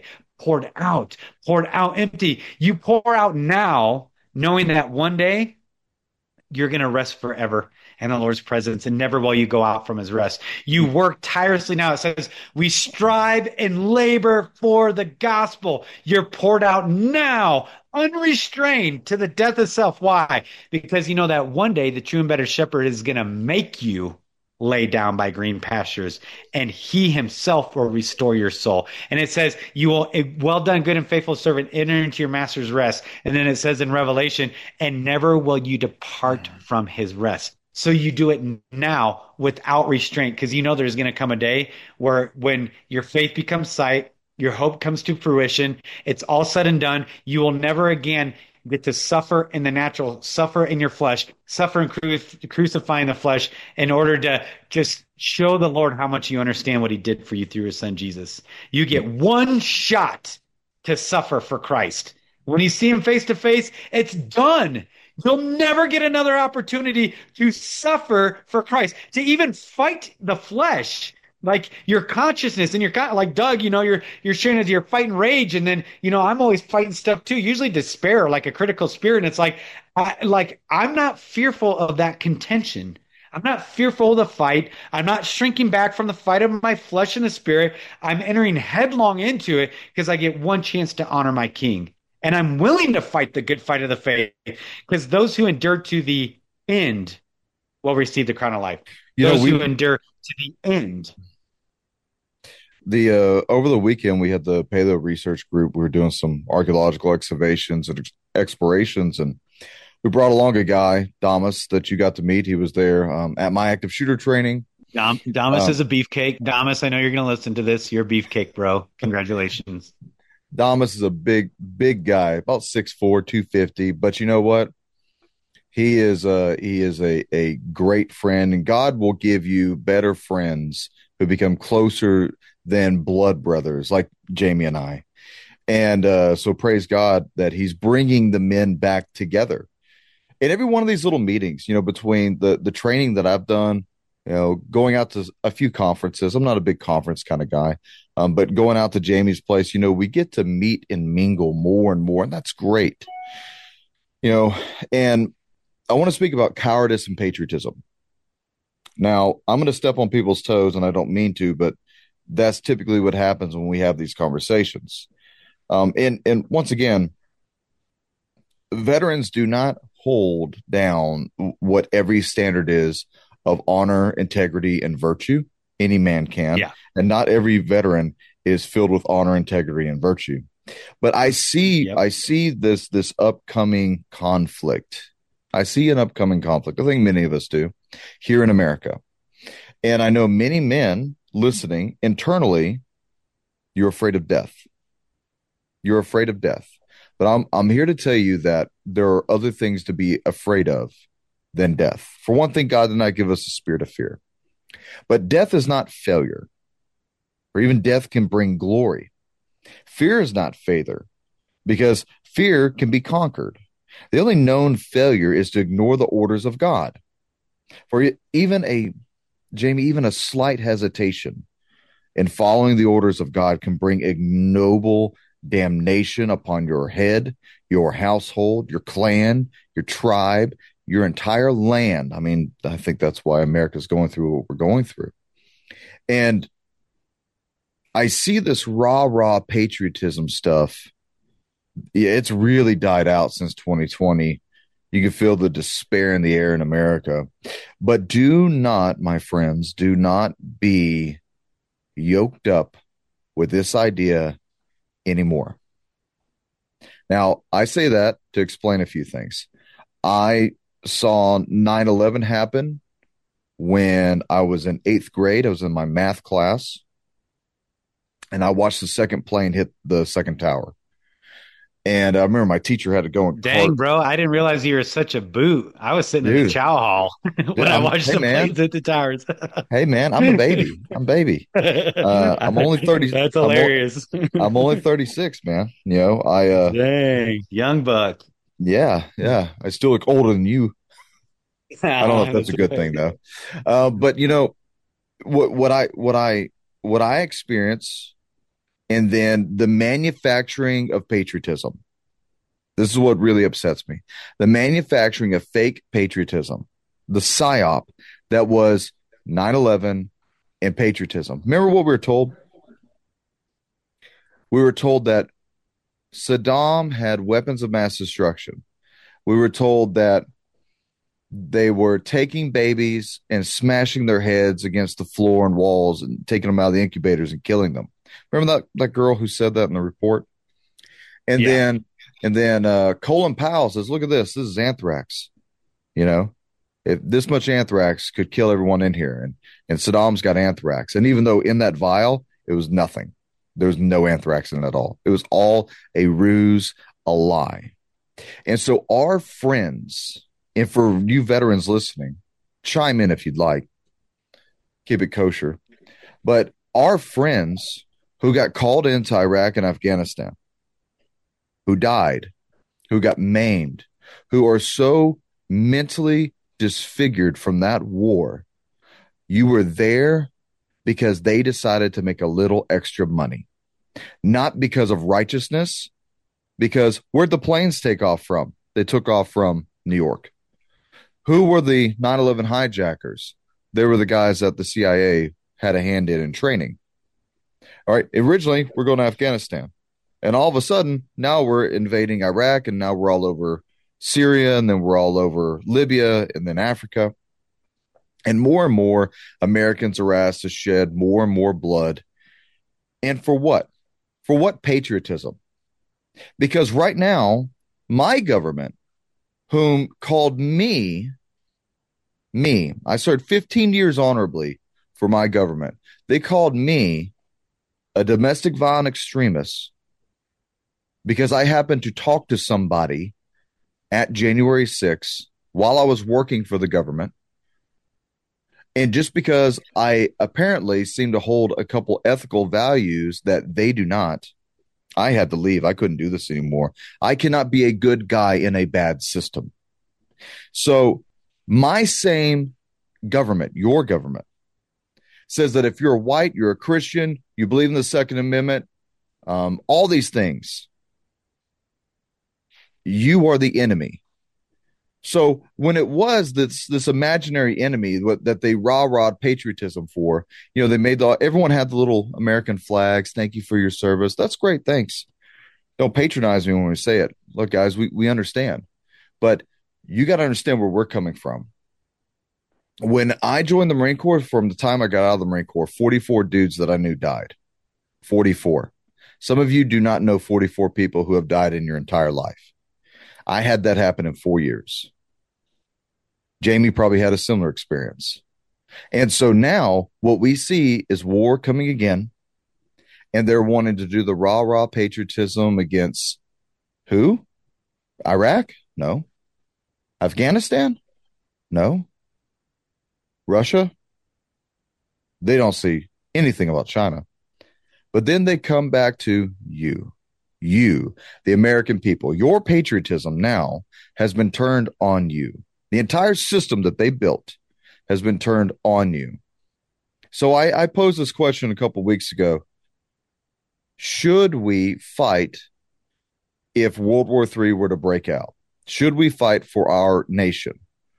Poured out empty. You pour out now, knowing that one day you're going to rest forever in the Lord's presence, and never will you go out from his rest. You work tirelessly now. It says, we strive and labor for the gospel. You're poured out now, unrestrained to the death of self. Why? Because you know that one day the true and better shepherd is going to make you lay down by green pastures, and he himself will restore your soul. And it says, you will, well done, good and faithful servant, enter into your master's rest. And then it says in Revelation, and never will you depart from his rest. So you do it now without restraint, because there's going to come a day where when your faith becomes sight, your hope comes to fruition, it's all said and done. You will never again get to suffer in the natural, suffer in your flesh, suffer and crucifying the flesh in order to just show the Lord how much you understand what he did for you through his son, Jesus. You get one shot to suffer for Christ. When you see him face to face, it's done. You'll never get another opportunity to suffer for Christ, to even fight the flesh. Like your consciousness and like Doug, you're sharing as you're fighting rage. And then, I'm always fighting stuff too, usually despair, like a critical spirit. And it's like, I'm not fearful of that contention. I'm not fearful of the fight. I'm not shrinking back from the fight of my flesh and the spirit. I'm entering headlong into it because I get one chance to honor my king. And I'm willing to fight the good fight of the faith, because those who endure to the end will receive the crown of life. Those who endure to the end. Over the weekend, we had the Paleo Research Group. We were doing some archaeological excavations and explorations, and we brought along a guy, Damas, that you got to meet. He was there at my active shooter training. Damas is a beefcake. Damas, I know you're going to listen to this. You're a beefcake, bro. Congratulations. Damas is a big guy, about 6'4", 250. But you know what? He is a great friend, and God will give you better friends who become closer than blood brothers like Jamie and I. And so praise God that he's bringing the men back together. In every one of these little meetings, between the training that I've done, going out to a few conferences. I'm not a big conference kind of guy, but going out to Jamie's place, we get to meet and mingle more and more, and that's great. And I want to speak about cowardice and patriotism. Now, I'm going to step on people's toes, and I don't mean to, but that's typically what happens when we have these conversations. And once again, veterans do not hold down what every standard is of honor, integrity, and virtue. Any man can. Yeah. And not every veteran is filled with honor, integrity, and virtue. But I see this upcoming conflict. I see an upcoming conflict. I think many of us do here in America. And I know many men listening internally, you're afraid of death. You're afraid of death. But I'm here to tell you that there are other things to be afraid of than death. For one thing, God did not give us a spirit of fear. But death is not failure, or even death can bring glory. Fear is not failure, because fear can be conquered. The only known failure is to ignore the orders of God. For even a slight hesitation in following the orders of God can bring ignoble damnation upon your head, your household, your clan, your tribe, your entire land. I mean, I think that's why America's going through what we're going through. And I see this rah patriotism stuff. Yeah, it's really died out since 2020. You can feel the despair in the air in America. But do not, my friends, do not be yoked up with this idea anymore. Now, I say that to explain a few things. I saw 9/11 happen when I was in 8th grade. I was in my math class, and I watched the second plane hit the second tower. And I remember my teacher had to go in Dang, cart. bro. I didn't realize you were such a boot. I was sitting in the Dude, chow hall dude, when I watched hey the man, planes at the towers. hey man, I'm a baby. I'm baby. I'm only 30. That's I'm hilarious. I'm only 36, man. Dang, young buck. Yeah. I still look older than you. I don't know if that's a That's good thing right. though. But what I experience, and then the manufacturing of patriotism. This is what really upsets me. The manufacturing of fake patriotism, the psyop that was 9/11 and patriotism. Remember what we were told? We were told that Saddam had weapons of mass destruction. We were told that they were taking babies and smashing their heads against the floor and walls and taking them out of the incubators and killing them. Remember that girl who said that in the report? And Yeah. then Colin Powell says, "Look at this. This is anthrax. You know, if this much anthrax could kill everyone in here, and Saddam's got anthrax. And even though in that vial it was nothing, there was no anthrax in it at all. It was all a ruse, a lie. And so our friends, and for you veterans listening, chime in if you'd like, keep it kosher. But our friends who got called into Iraq and Afghanistan, who died, who got maimed, who are so mentally disfigured from that war, you were there because they decided to make a little extra money, not because of righteousness, because where'd the planes take off from? They took off from New York. Who were the 9/11 hijackers? They were the guys that the CIA had a hand in training. All right. Originally, we're going to Afghanistan. And all of a sudden, now we're invading Iraq, and now we're all over Syria, and then we're all over Libya, and then Africa. And more Americans are asked to shed more and more blood. And for what? For what patriotism? Because right now, my government, whom called I served 15 years honorably for my government. They called me a domestic violent extremist because I happened to talk to somebody at January 6th while I was working for the government. And just because I apparently seem to hold a couple ethical values that they do not, I had to leave. I couldn't do this anymore. I cannot be a good guy in a bad system. So my same government, your government, says that if you're white, you're a Christian, you believe in the Second Amendment, all these things, you are the enemy. So when it was this imaginary enemy that they rah-rahed patriotism for, they made everyone had the little American flags. Thank you for your service. That's great. Thanks. Don't patronize me when we say it. Look, guys, we understand, but you got to understand where we're coming from. When I joined the Marine Corps, from the time I got out of the Marine Corps, 44 dudes that I knew died. 44. Some of you do not know 44 people who have died in your entire life. I had that happen in 4 years. Jamie probably had a similar experience. And so now what we see is war coming again, and they're wanting to do the rah-rah patriotism against who? Iraq? No. Afghanistan? No. Russia? They don't see anything about China. But then they come back to you, the American people. Your patriotism now has been turned on you. The entire system that they built has been turned on you. So I posed this question a couple of weeks ago. Should we fight if World War III were to break out? Should we fight for our nation?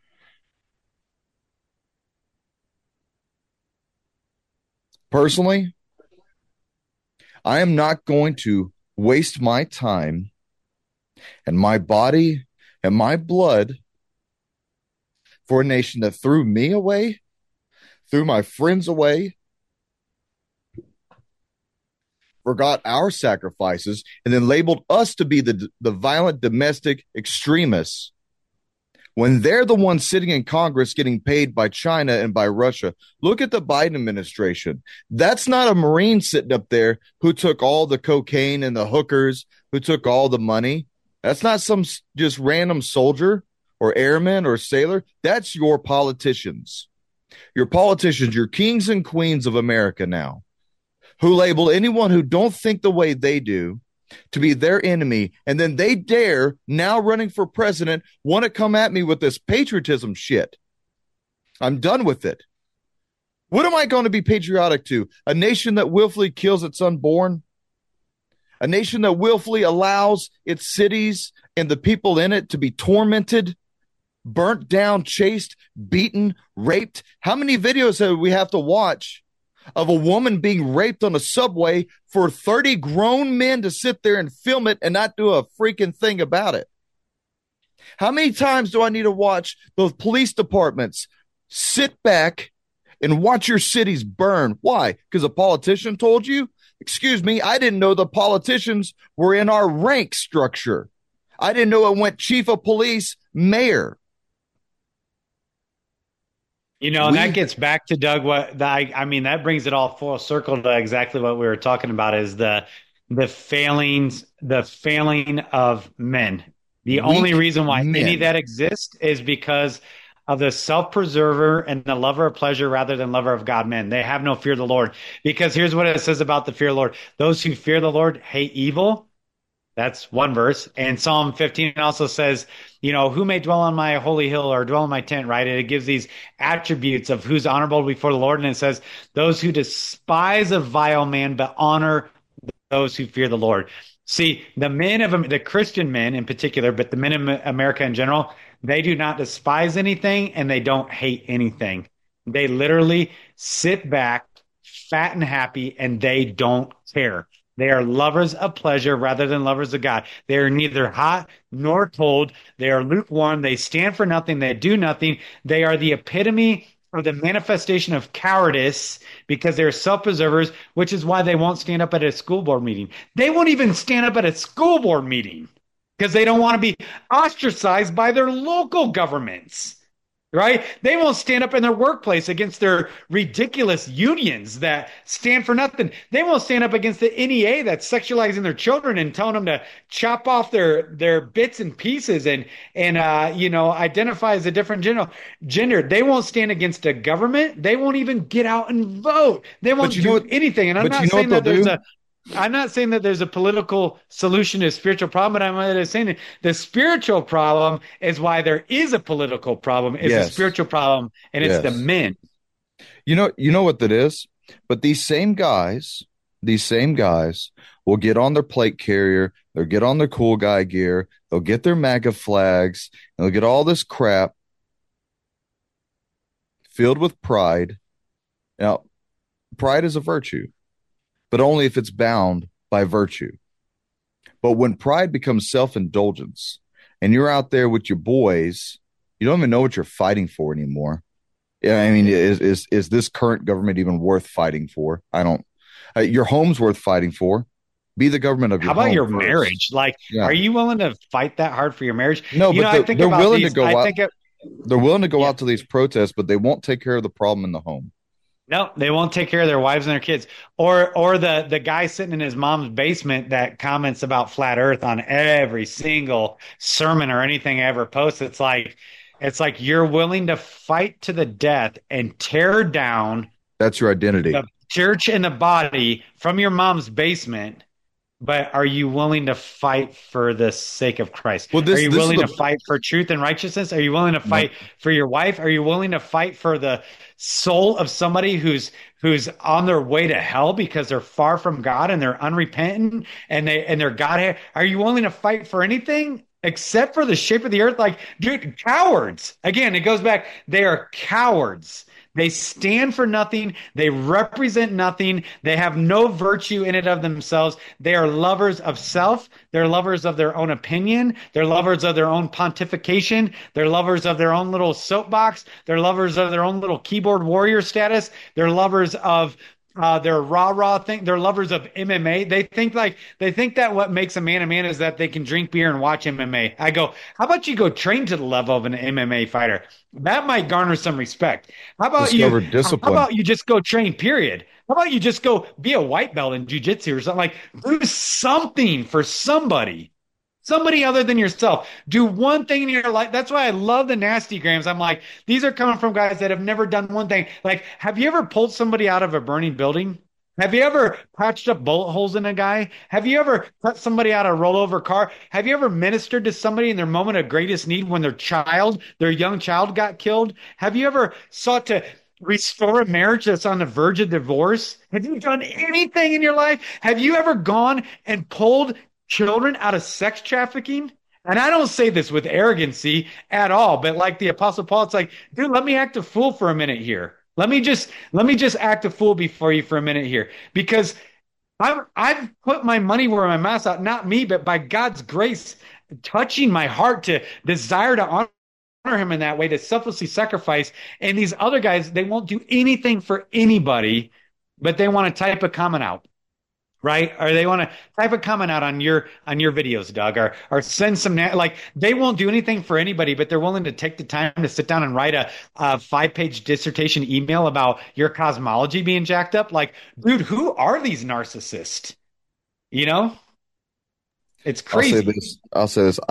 Personally, I am not going to waste my time and my body and my blood for a nation that threw me away, threw my friends away, forgot our sacrifices, and then labeled us to be the violent domestic extremists when they're the ones sitting in Congress getting paid by China and by Russia. Look at the Biden administration. That's not a Marine sitting up there who took all the cocaine and the hookers, who took all the money. That's not some just random soldier or airman or sailor. That's your politicians. Your politicians, your kings and queens of America now, who label anyone who don't think the way they do to be their enemy, and then they dare, now running for president, want to come at me with this patriotism shit. I'm done with it. What am I going to be patriotic to? A nation that willfully kills its unborn? A nation that willfully allows its cities and the people in it to be tormented, burnt down, chased, beaten, raped? How many videos have we have to watch of a woman being raped on a subway for 30 grown men to sit there and film it and not do a freaking thing about it? How many times do I need to watch those police departments sit back and watch your cities burn? Why? Because a politician told you? Excuse me, I didn't know the politicians were in our rank structure. I didn't know it went chief of police, mayor. And that gets back to Doug. That brings it all full circle to exactly what we were talking about: is the failing of men. The only reason why any of that exists is because of the self-preserver and the lover of pleasure rather than lover of God men. They have no fear of the Lord. Because here's what it says about the fear of the Lord: those who fear the Lord hate evil. That's one verse. And Psalm 15 also says, who may dwell on my holy hill or dwell in my tent, right? And it gives these attributes of who's honorable before the Lord. And it says, those who despise a vile man, but honor those who fear the Lord. See, the Christian men in particular, but the men in America in general, they do not despise anything and they don't hate anything. They literally sit back, fat and happy, and they don't care. They are lovers of pleasure rather than lovers of God. They are neither hot nor cold. They are lukewarm. They stand for nothing. They do nothing. They are the epitome or the manifestation of cowardice because they're self-preservers, which is why they won't stand up at a school board meeting. They won't even stand up at a school board meeting because they don't want to be ostracized by their local governments. Right? They won't stand up in their workplace against their ridiculous unions that stand for nothing. They won't stand up against the NEA that's sexualizing their children and telling them to chop off their bits and pieces and identify as a different gender. They won't stand against a government. They won't even get out and vote. They won't do anything. And I'm not saying that there's a political solution to a spiritual problem, but I'm saying that the spiritual problem is why there is a political problem. It's a spiritual problem, and it's the men. You know what that is? But these same guys will get on their plate carrier, they'll get on their cool guy gear, they'll get their MAGA flags, and they'll get all this crap filled with pride. Now, pride is a virtue, but only if it's bound by virtue. But when pride becomes self-indulgence and you're out there with your boys, you don't even know what you're fighting for anymore. Yeah, I mean, is this current government even worth fighting for? I don't. Your home's worth fighting for. Be the government of your home. How about your marriage? Are you willing to fight that hard for your marriage? No, but they're willing to go out. They're willing to go out to these protests, but they won't take care of the problem in the home. No, they won't take care of their wives and their kids. Or the guy sitting in his mom's basement that comments about flat earth on every single sermon or anything I ever post. It's like you're willing to fight to the death and tear down. That's your identity. The church and the body from your mom's basement. But are you willing to fight for the sake of Christ? Are you willing to fight for truth and righteousness? Are you willing to fight for your wife? Are you willing to fight for the soul of somebody who's on their way to hell because they're far from God and they're unrepentant and they're God? Are you willing to fight for anything except for the shape of the earth? Dude, cowards. Again, it goes back. They are cowards. They stand for nothing. They represent nothing. They have no virtue in it of themselves. They are lovers of self. They're lovers of their own opinion. They're lovers of their own pontification. They're lovers of their own little soapbox. They're lovers of their own little keyboard warrior status. They're lovers of They're rah thing. They're lovers of MMA. They think that what makes a man is that they can drink beer and watch MMA. I go, how about you go train to the level of an MMA fighter? That might garner some respect. Discover How discipline. about you just go train, period? How about you just go be a white belt in jujitsu or something? Like, do something for somebody. Somebody other than yourself. Do one thing in your life. That's why I love the nasty grams. I'm like, these are coming from guys that have never done one thing. Like, have you ever pulled somebody out of a burning building? Have you ever patched up bullet holes in a guy? Have you ever cut somebody out of a rollover car? Have you ever ministered to somebody in their moment of greatest need when their young child got killed? Have you ever sought to restore a marriage that's on the verge of divorce? Have you done anything in your life? Have you ever gone and pulled children out of sex trafficking? And I don't say this with arrogancy at all, but like the Apostle Paul, it's like, dude, let me act a fool for a minute here. Let me just act a fool before you for a minute here, because I've put my money where my mouth's out, not me, but by God's grace, touching my heart to desire to honor Him in that way, to selflessly sacrifice. And these other guys, they won't do anything for anybody, but they want to type a comment out, right? Or they want to type a comment out on your videos, Doug, or send some like they won't do anything for anybody, but they're willing to take the time to sit down and write a 5-page dissertation email about your cosmology being jacked up. Like, dude, who are these narcissists? You know, it's I'll say crazy. this. I'll say this.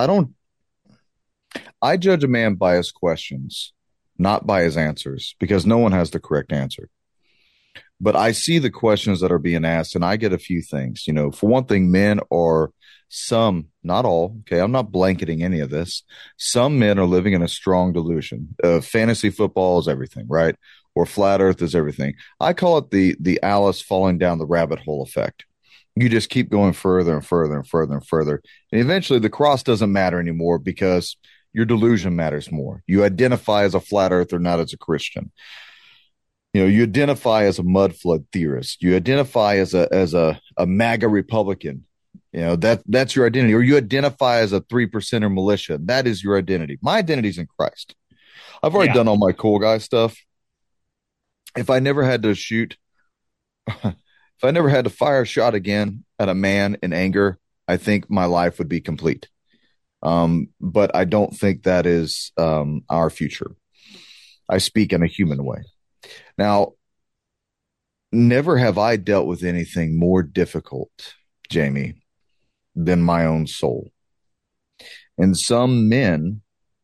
I judge a man by his questions, not by his answers, because no one has the correct answer. But I see the questions that are being asked, and I get a few things. For one thing, men are some, not all, okay, I'm not blanketing any of this. Some men are living in a strong delusion. Fantasy football is everything, right? Or flat earth is everything. I call it the Alice falling down the rabbit hole effect. You just keep going further and further and further and further. And eventually the cross doesn't matter anymore because your delusion matters more. You identify as a flat earther, not as a Christian. You identify as a mud flood theorist. You identify as a MAGA Republican. That's your identity. Or you identify as a 3%er militia. That is your identity. My identity is in Christ. I've already Yeah. done all my cool guy stuff. If I never had to shoot, if I never had to fire a shot again at a man in anger, I think my life would be complete. But I don't think that is our future. I speak in a human way. Now, never have I dealt with anything more difficult, Jamie, than my own soul. And some men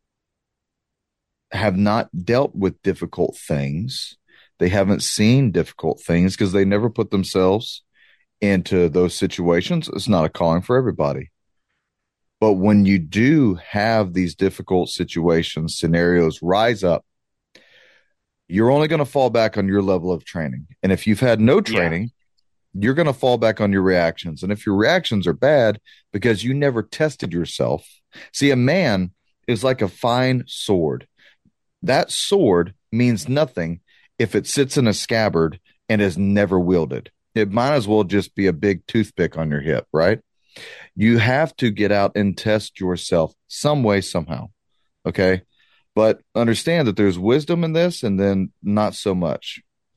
have not dealt with difficult things. They haven't seen difficult things because they never put themselves into those situations. It's not a calling for everybody. But when you do have these difficult situations, scenarios rise up, you're only going to fall back on your level of training. And if you've had no Yeah. training, you're going to fall back on your reactions. And if your reactions are bad because you never tested yourself, see, a man is like a fine sword. That sword means nothing if it sits in a scabbard and is never wielded. It might as well just be a big toothpick on your hip, right? You have to get out and test yourself some way, somehow. Okay. But understand that there's wisdom in this and then not so much.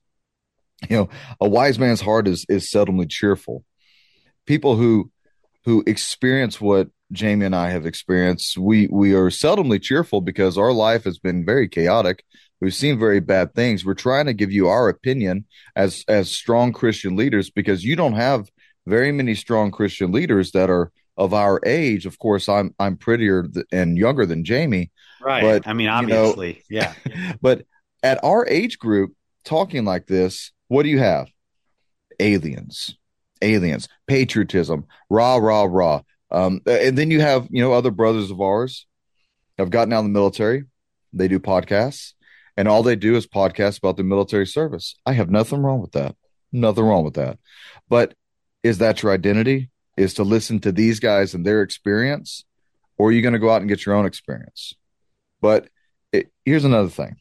A wise man's heart is seldomly cheerful. People who experience what Jamie and I have experienced, we are seldomly cheerful because our life has been very chaotic. We've seen very bad things. We're trying to give you our opinion as strong Christian leaders because you don't have very many strong Christian leaders that are of our age. Of course, I'm prettier and younger than Jamie, Right. but I mean, you know, obviously. Yeah. but at our age group, talking like this, what do you have? Aliens, aliens, patriotism, rah, rah, rah. And then you have, other brothers of ours have gotten out of the military. They do podcasts, and all they do is podcasts about the military service. I have nothing wrong with that. Nothing wrong with that. But is that your identity? Is to listen to these guys and their experience, or are you going to go out and get your own experience? But here's another thing.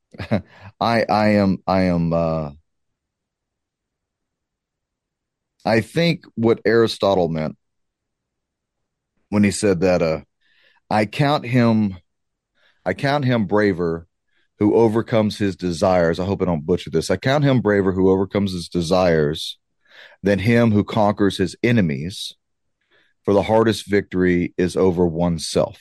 I think what Aristotle meant when he said that I count him braver who overcomes his desires. I hope I don't butcher this. I count him braver who overcomes his desires than him who conquers his enemies, for the hardest victory is over oneself.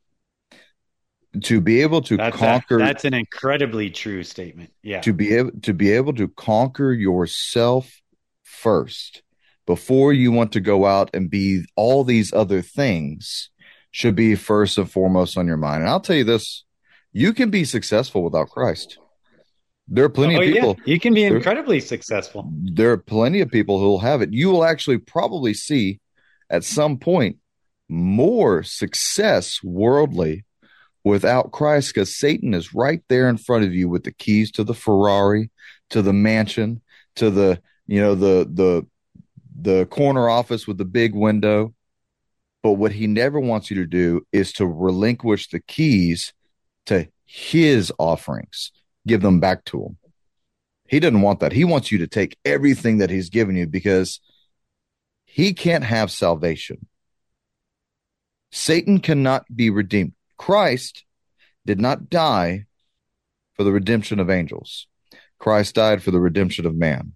To be able to conquer, That's an incredibly true statement. Yeah. to be able to conquer yourself first before you want to go out and be all these other things should be first and foremost on your mind. And I'll tell you this, you can be successful without Christ. There are plenty Oh of yeah, people you can be there, incredibly successful. there are plenty of people who will have it. You will actually probably see at some point more success worldly without Christ, because Satan is right there in front of you with the keys to the Ferrari, to the mansion, to the the corner office with the big window. But what he never wants you to do is to relinquish the keys to his offerings, give them back to him. He doesn't want that. He wants you to take everything that he's given you, because he can't have salvation. Satan cannot be redeemed. Christ did not die for the redemption of angels. Christ died for the redemption of man.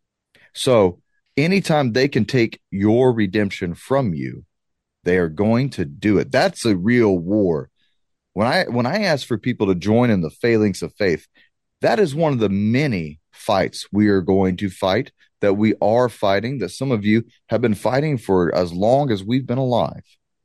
So anytime they can take your redemption from you, they are going to do it. That's a real war. When I ask for people to join in the phalanx of faith, that is one of the many fights we are going to fight, that we are fighting, that some of you have been fighting for as long as we've been alive.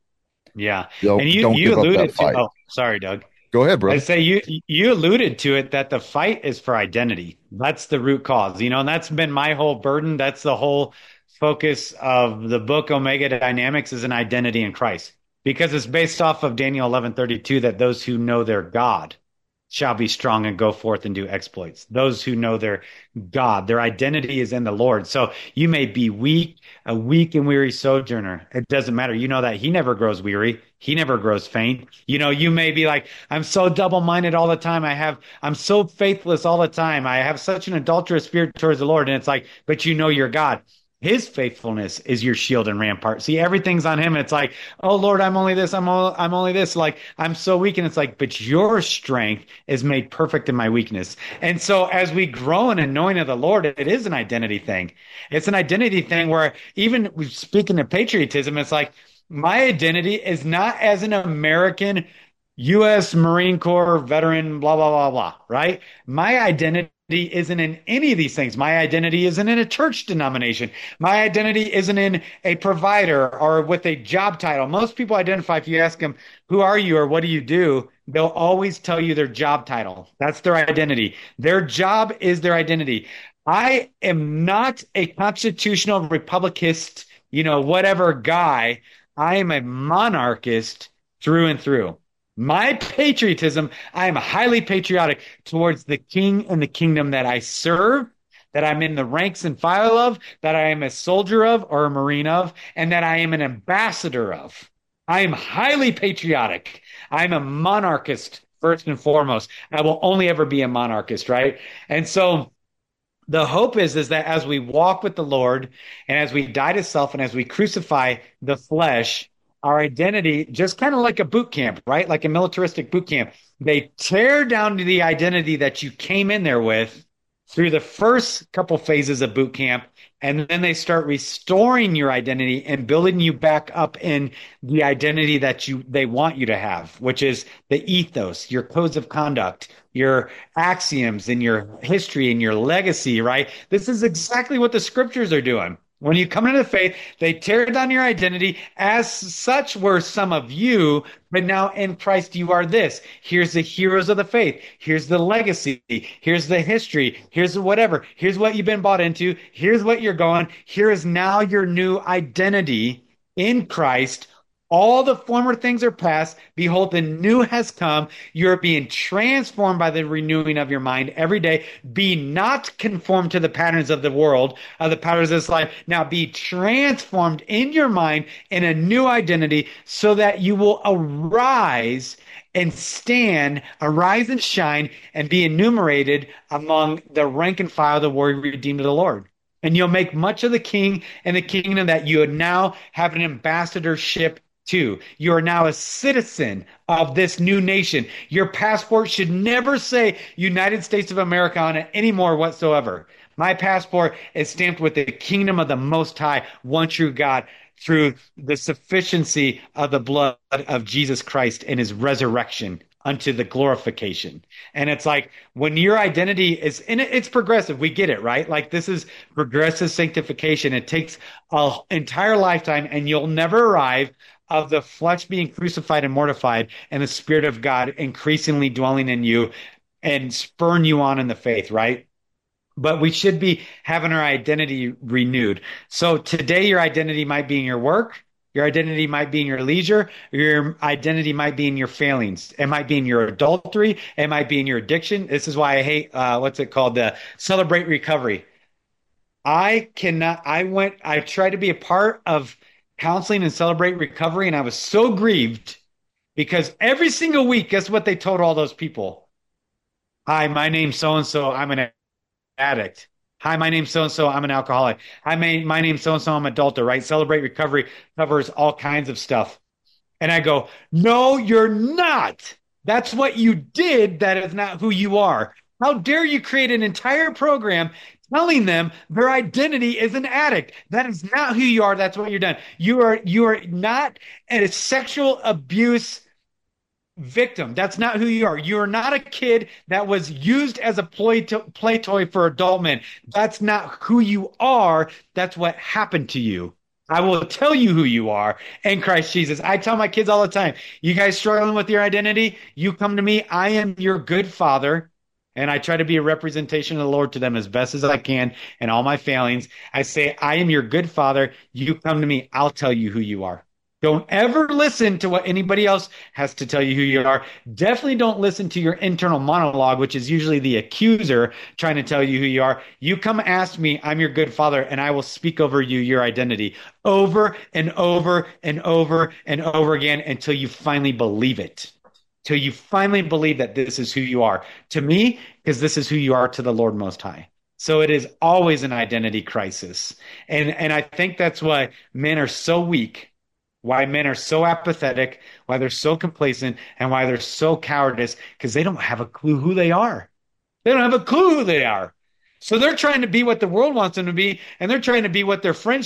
Yeah. And Don't you give up that alluded to, fight. oh, sorry, Doug. Go ahead, I brother. say you alluded to it that the fight is for identity. That's the root cause, and that's been my whole burden. That's the whole focus of the book Omega Dynamics, is an identity in Christ, because it's based off of Daniel 11:32, that those who know their God shall be strong and go forth and do exploits. Those who know their God, their identity is in the Lord. So you may be weak, a weak and weary sojourner. It doesn't matter. You know that he never grows weary. He never grows faint. You may be like, I'm so double-minded all the time. I'm so faithless all the time. I have such an adulterous spirit towards the Lord. And it's like, but you know your God. His faithfulness is your shield and rampart. See, everything's on him. And it's like, oh Lord, I'm only this. I'm only this. Like, I'm so weak. And it's like, but your strength is made perfect in my weakness. And so as we grow in knowing of the Lord, it is an identity thing. It's an identity thing where, even speaking of patriotism, it's like, my identity is not as an American U.S. Marine Corps veteran, blah, blah, blah, blah, right? My identity isn't in any of these things. My identity isn't in a church denomination. My identity isn't in a provider or with a job title. Most people identify, if you ask them, who are you or what do you do? They'll always tell you their job title. That's their identity. Their job is their identity. I am not a constitutional republicist, whatever guy. I am a monarchist through and through. My patriotism, I am highly patriotic towards the king and the kingdom that I serve, that I'm in the ranks and file of, that I am a soldier of or a Marine of, and that I am an ambassador of. I am highly patriotic. I'm a monarchist first and foremost. I will only ever be a monarchist, right? And so the hope is that as we walk with the Lord and as we die to self and as we crucify the flesh, our identity, just kind of like a boot camp, right? Like a militaristic boot camp. They tear down the identity that you came in there with through the first couple phases of boot camp, and then they start restoring your identity and building you back up in the identity that they want you to have, which is the ethos, your codes of conduct, your axioms, and your history and your legacy, right? This is exactly what the scriptures are doing. When you come into faith, they tear down your identity. As such were some of you, but now in Christ you are this. Here's the heroes of the faith. Here's the legacy. Here's the history. Here's whatever. Here's what you've been bought into. Here's what you're going. Here is now your new identity in Christ. All the former things are past. Behold, the new has come. You're being transformed by the renewing of your mind every day. Be not conformed to the patterns of the world, of the patterns of this life. Now be transformed in your mind in a new identity so that you will arise and stand, arise and shine, and be enumerated among the rank and file of the warrior redeemed of the Lord. And you'll make much of the king and the kingdom, that you now have an ambassadorship Two, you are now a citizen of this new nation. Your passport should never say United States of America on it anymore whatsoever. My passport is stamped with the kingdom of the Most High, one true God, through the sufficiency of the blood of Jesus Christ and his resurrection unto the glorification. And it's like when your identity is in it, it's progressive. We get it, right? Like this is progressive sanctification. It takes an entire lifetime and you'll never arrive of the flesh being crucified and mortified and the spirit of God increasingly dwelling in you and spurring you on in the faith, right? But we should be having our identity renewed. So today, your identity might be in your work. Your identity might be in your leisure. Your identity might be in your failings. It might be in your adultery. It might be in your addiction. This is why I hate, what's it called? The Celebrate Recovery. I tried to be a part of counseling and Celebrate Recovery, and I was so grieved because every single week, guess what they told all those people? Hi, my name's so and so. I'm an addict. Hi, my name's so and so. I'm an alcoholic. Hi, my name's so and so. I'm an adulterer, right? Celebrate Recovery covers all kinds of stuff. And I go, no, you're not. That's what you did. That is not who you are. How dare you create an entire program telling them their identity is an addict? That is not who you are. That's what you're done. You are not a sexual abuse victim. That's not who you are. You are not a kid that was used as a play toy for adult men. That's not who you are. That's what happened to you. I will tell you who you are in Christ Jesus. I tell my kids all the time, you guys struggling with your identity, you come to me. I am your good father. And I try to be a representation of the Lord to them as best as I can and all my failings. I say, I am your good father. You come to me. I'll tell you who you are. Don't ever listen to what anybody else has to tell you who you are. Definitely don't listen to your internal monologue, which is usually the accuser trying to tell you who you are. You come ask me, I'm your good father, and I will speak over you your identity over and over and over and over again until you finally believe it. Till you finally believe that this is who you are to me, because this is who you are to the Lord Most High. So it is always an identity crisis. And I think that's why men are so weak, why men are so apathetic, why they're so complacent, and why they're so cowardice, because they don't have a clue who they are. They don't have a clue who they are. So they're trying to be what the world wants them to be, and they're trying to be what their friends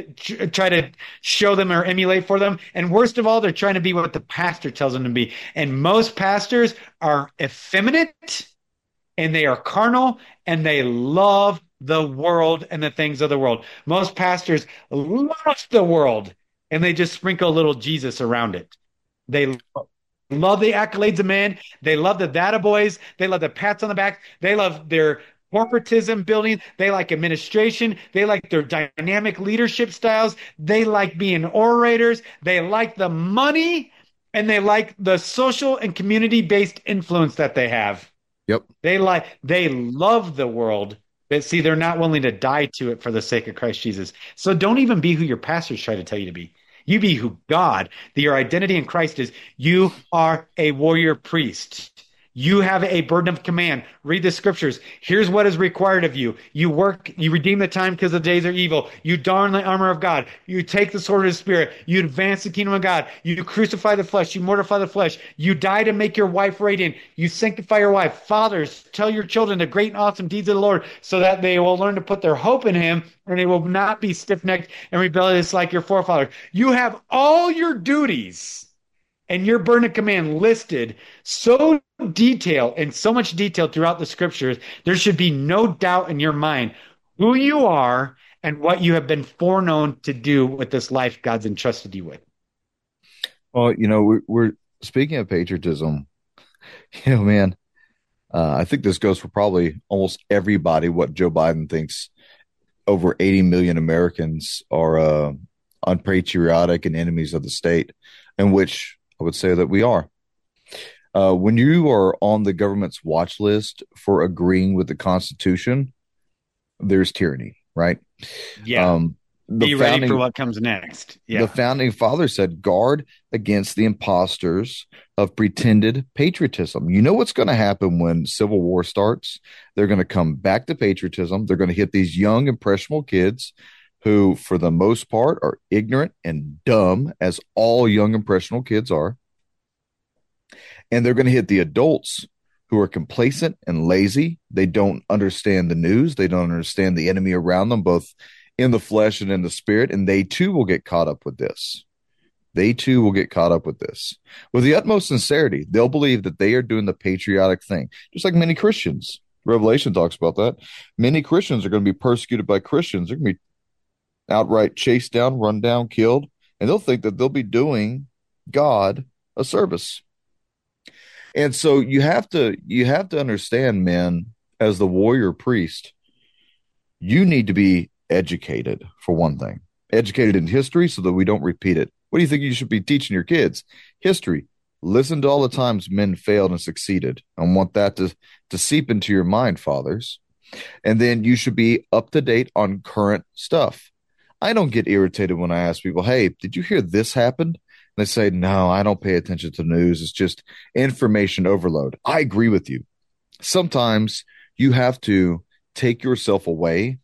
try to show them or emulate for them. And worst of all, they're trying to be what the pastor tells them to be. And most pastors are effeminate, and they are carnal, and they love the world and the things of the world. Most pastors love the world, and they just sprinkle a little Jesus around it. They love the accolades of men. They love the data boys. They love the pats on the back. They love their corporatism building. They like administration. They like their dynamic leadership styles. They like being orators. They like the money, and they like the social and community-based influence that they have. Yep. They love the world, but see, they're not willing to die to it for the sake of Christ Jesus. So don't even be who your pastors try to tell you to be. You be who God, your identity in Christ is. You are a warrior priest. You have a burden of command. Read the scriptures. Here's what is required of you. You work, you redeem the time because the days are evil. You darn the armor of God. You take the sword of the Spirit. You advance the kingdom of God. You crucify the flesh. You mortify the flesh. You die to make your wife radiant. You sanctify your wife. Fathers, tell your children the great and awesome deeds of the Lord so that they will learn to put their hope in him and they will not be stiff-necked and rebellious like your forefathers. You have all your duties and your burden of command listed so detailed and so much detail throughout the scriptures, there should be no doubt in your mind who you are and what you have been foreknown to do with this life God's entrusted you with. Well, we're speaking of patriotism. Man, I think this goes for probably almost everybody. What Joe Biden thinks over 80 million Americans are unpatriotic and enemies of the state, in which I would say that we are. When you are on the government's watch list for agreeing with the Constitution, there's tyranny, right? Yeah. Be ready for what comes next. Yeah. The founding fathers said, guard against the imposters of pretended patriotism. You know what's going to happen when civil war starts? They're going to come back to patriotism. They're going to hit these young, impressionable kids who, for the most part, are ignorant and dumb, as all young, impressionable kids are. And they're going to hit the adults who are complacent and lazy. They don't understand the news. They don't understand the enemy around them, both in the flesh and in the spirit. And they too will get caught up with this. They too will get caught up with this. With the utmost sincerity, they'll believe that they are doing the patriotic thing, just like many Christians. Revelation talks about that. Many Christians are going to be persecuted by Christians. They're going to be outright chased down, run down, killed, and they'll think that they'll be doing God a service. And so you have to understand, men, as the warrior priest, you need to be educated, for one thing. Educated in history so that we don't repeat it. What do you think you should be teaching your kids? History. Listen to all the times men failed and succeeded. I want that to seep into your mind, fathers. And then you should be up to date on current stuff. I don't get irritated when I ask people, hey, did you hear this happened? And they say, no, I don't pay attention to the news. It's just information overload. I agree with you. Sometimes you have to take yourself away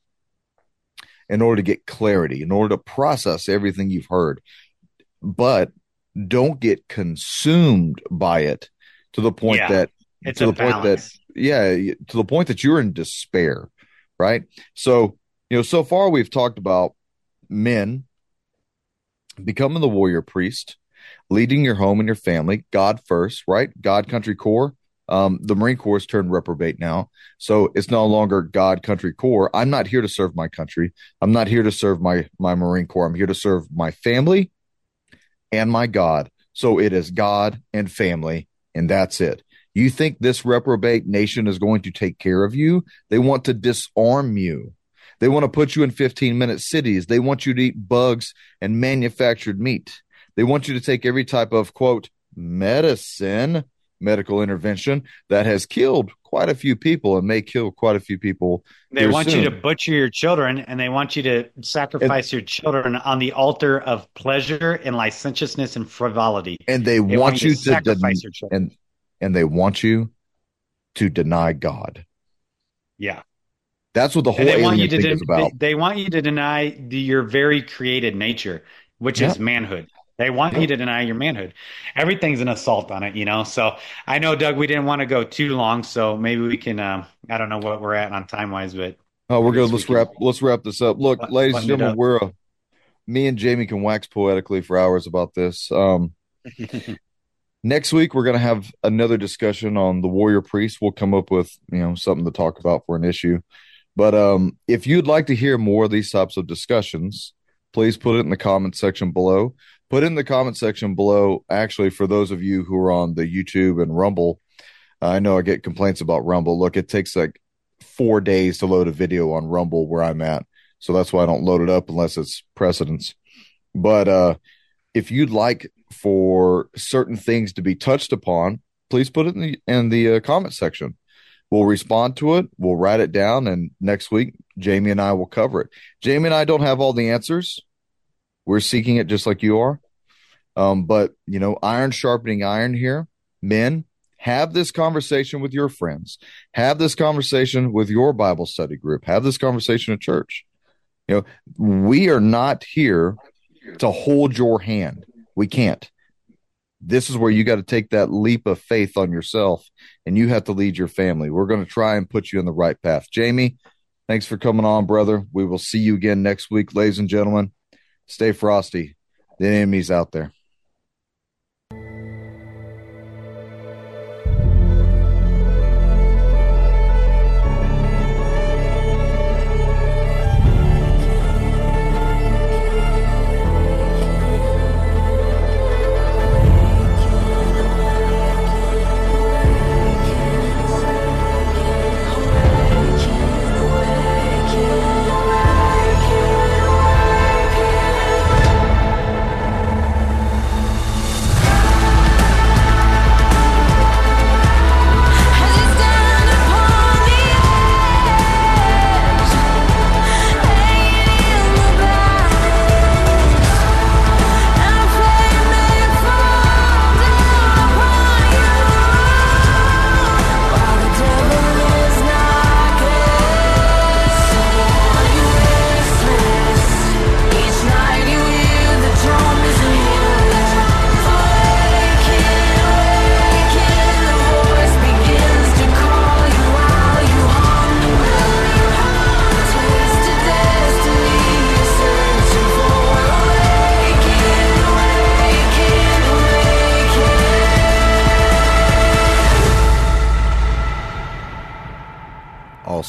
in order to get clarity, in order to process everything you've heard. But don't get consumed by it to the point that it's a balance. To the point that you're in despair, right? So, so far we've talked about men becoming the warrior priest, leading your home and your family, God first, right? God, country, core. The Marine Corps has turned reprobate now. So it's no longer God, country, core. I'm not here to serve my country. I'm not here to serve my Marine Corps. I'm here to serve my family and my God. So it is God and family, and that's it. You think this reprobate nation is going to take care of you? They want to disarm you. They want to put you in 15-minute cities. They want you to eat bugs and manufactured meat. They want you to take every type of, quote, medical intervention that has killed quite a few people and may kill quite a few people. They want you to butcher your children, and they want you to sacrifice your children on the altar of pleasure and licentiousness and frivolity. And they want you to sacrifice your children. And they want you to deny God. Yeah. That's what the whole alien thing is about. They want you to deny your very created nature, which is manhood. They want you to deny your manhood. Everything's an assault on it, So I know, Doug, we didn't want to go too long, so maybe we can. I don't know what we're at on time wise, but we're good. Let's wrap this up. Look, ladies and gentlemen, me and Jamie can wax poetically for hours about this. Next week we're going to have another discussion on the warrior priest. We'll come up with something to talk about for an issue. But if you'd like to hear more of these types of discussions, please put it in the comment section below. Put in the comment section below, actually, for those of you who are on the YouTube and Rumble. I know I get complaints about Rumble. Look, it takes like 4 days to load a video on Rumble where I'm at. So that's why I don't load it up unless it's precedence. But if you'd like for certain things to be touched upon, please put it in the comment section. We'll respond to it. We'll write it down. And next week, Jamie and I will cover it. Jamie and I don't have all the answers. We're seeking it just like you are. But, iron sharpening iron here. Men, have this conversation with your friends. Have this conversation with your Bible study group. Have this conversation at church. We are not here to hold your hand. We can't. This is where you got to take that leap of faith on yourself, and you have to lead your family. We're going to try and put you in the right path. Jamie, thanks for coming on, brother. We will see you again next week, ladies and gentlemen. Stay frosty. The enemy's out there.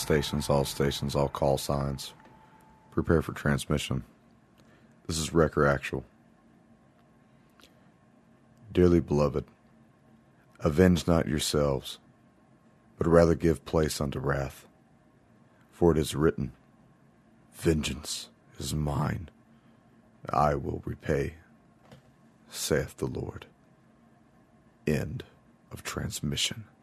stations, all call signs. Prepare for transmission. This is Wrecker Actual. Dearly beloved, avenge not yourselves, but rather give place unto wrath. For it is written, Vengeance is mine, I will repay, saith the Lord. End of transmission.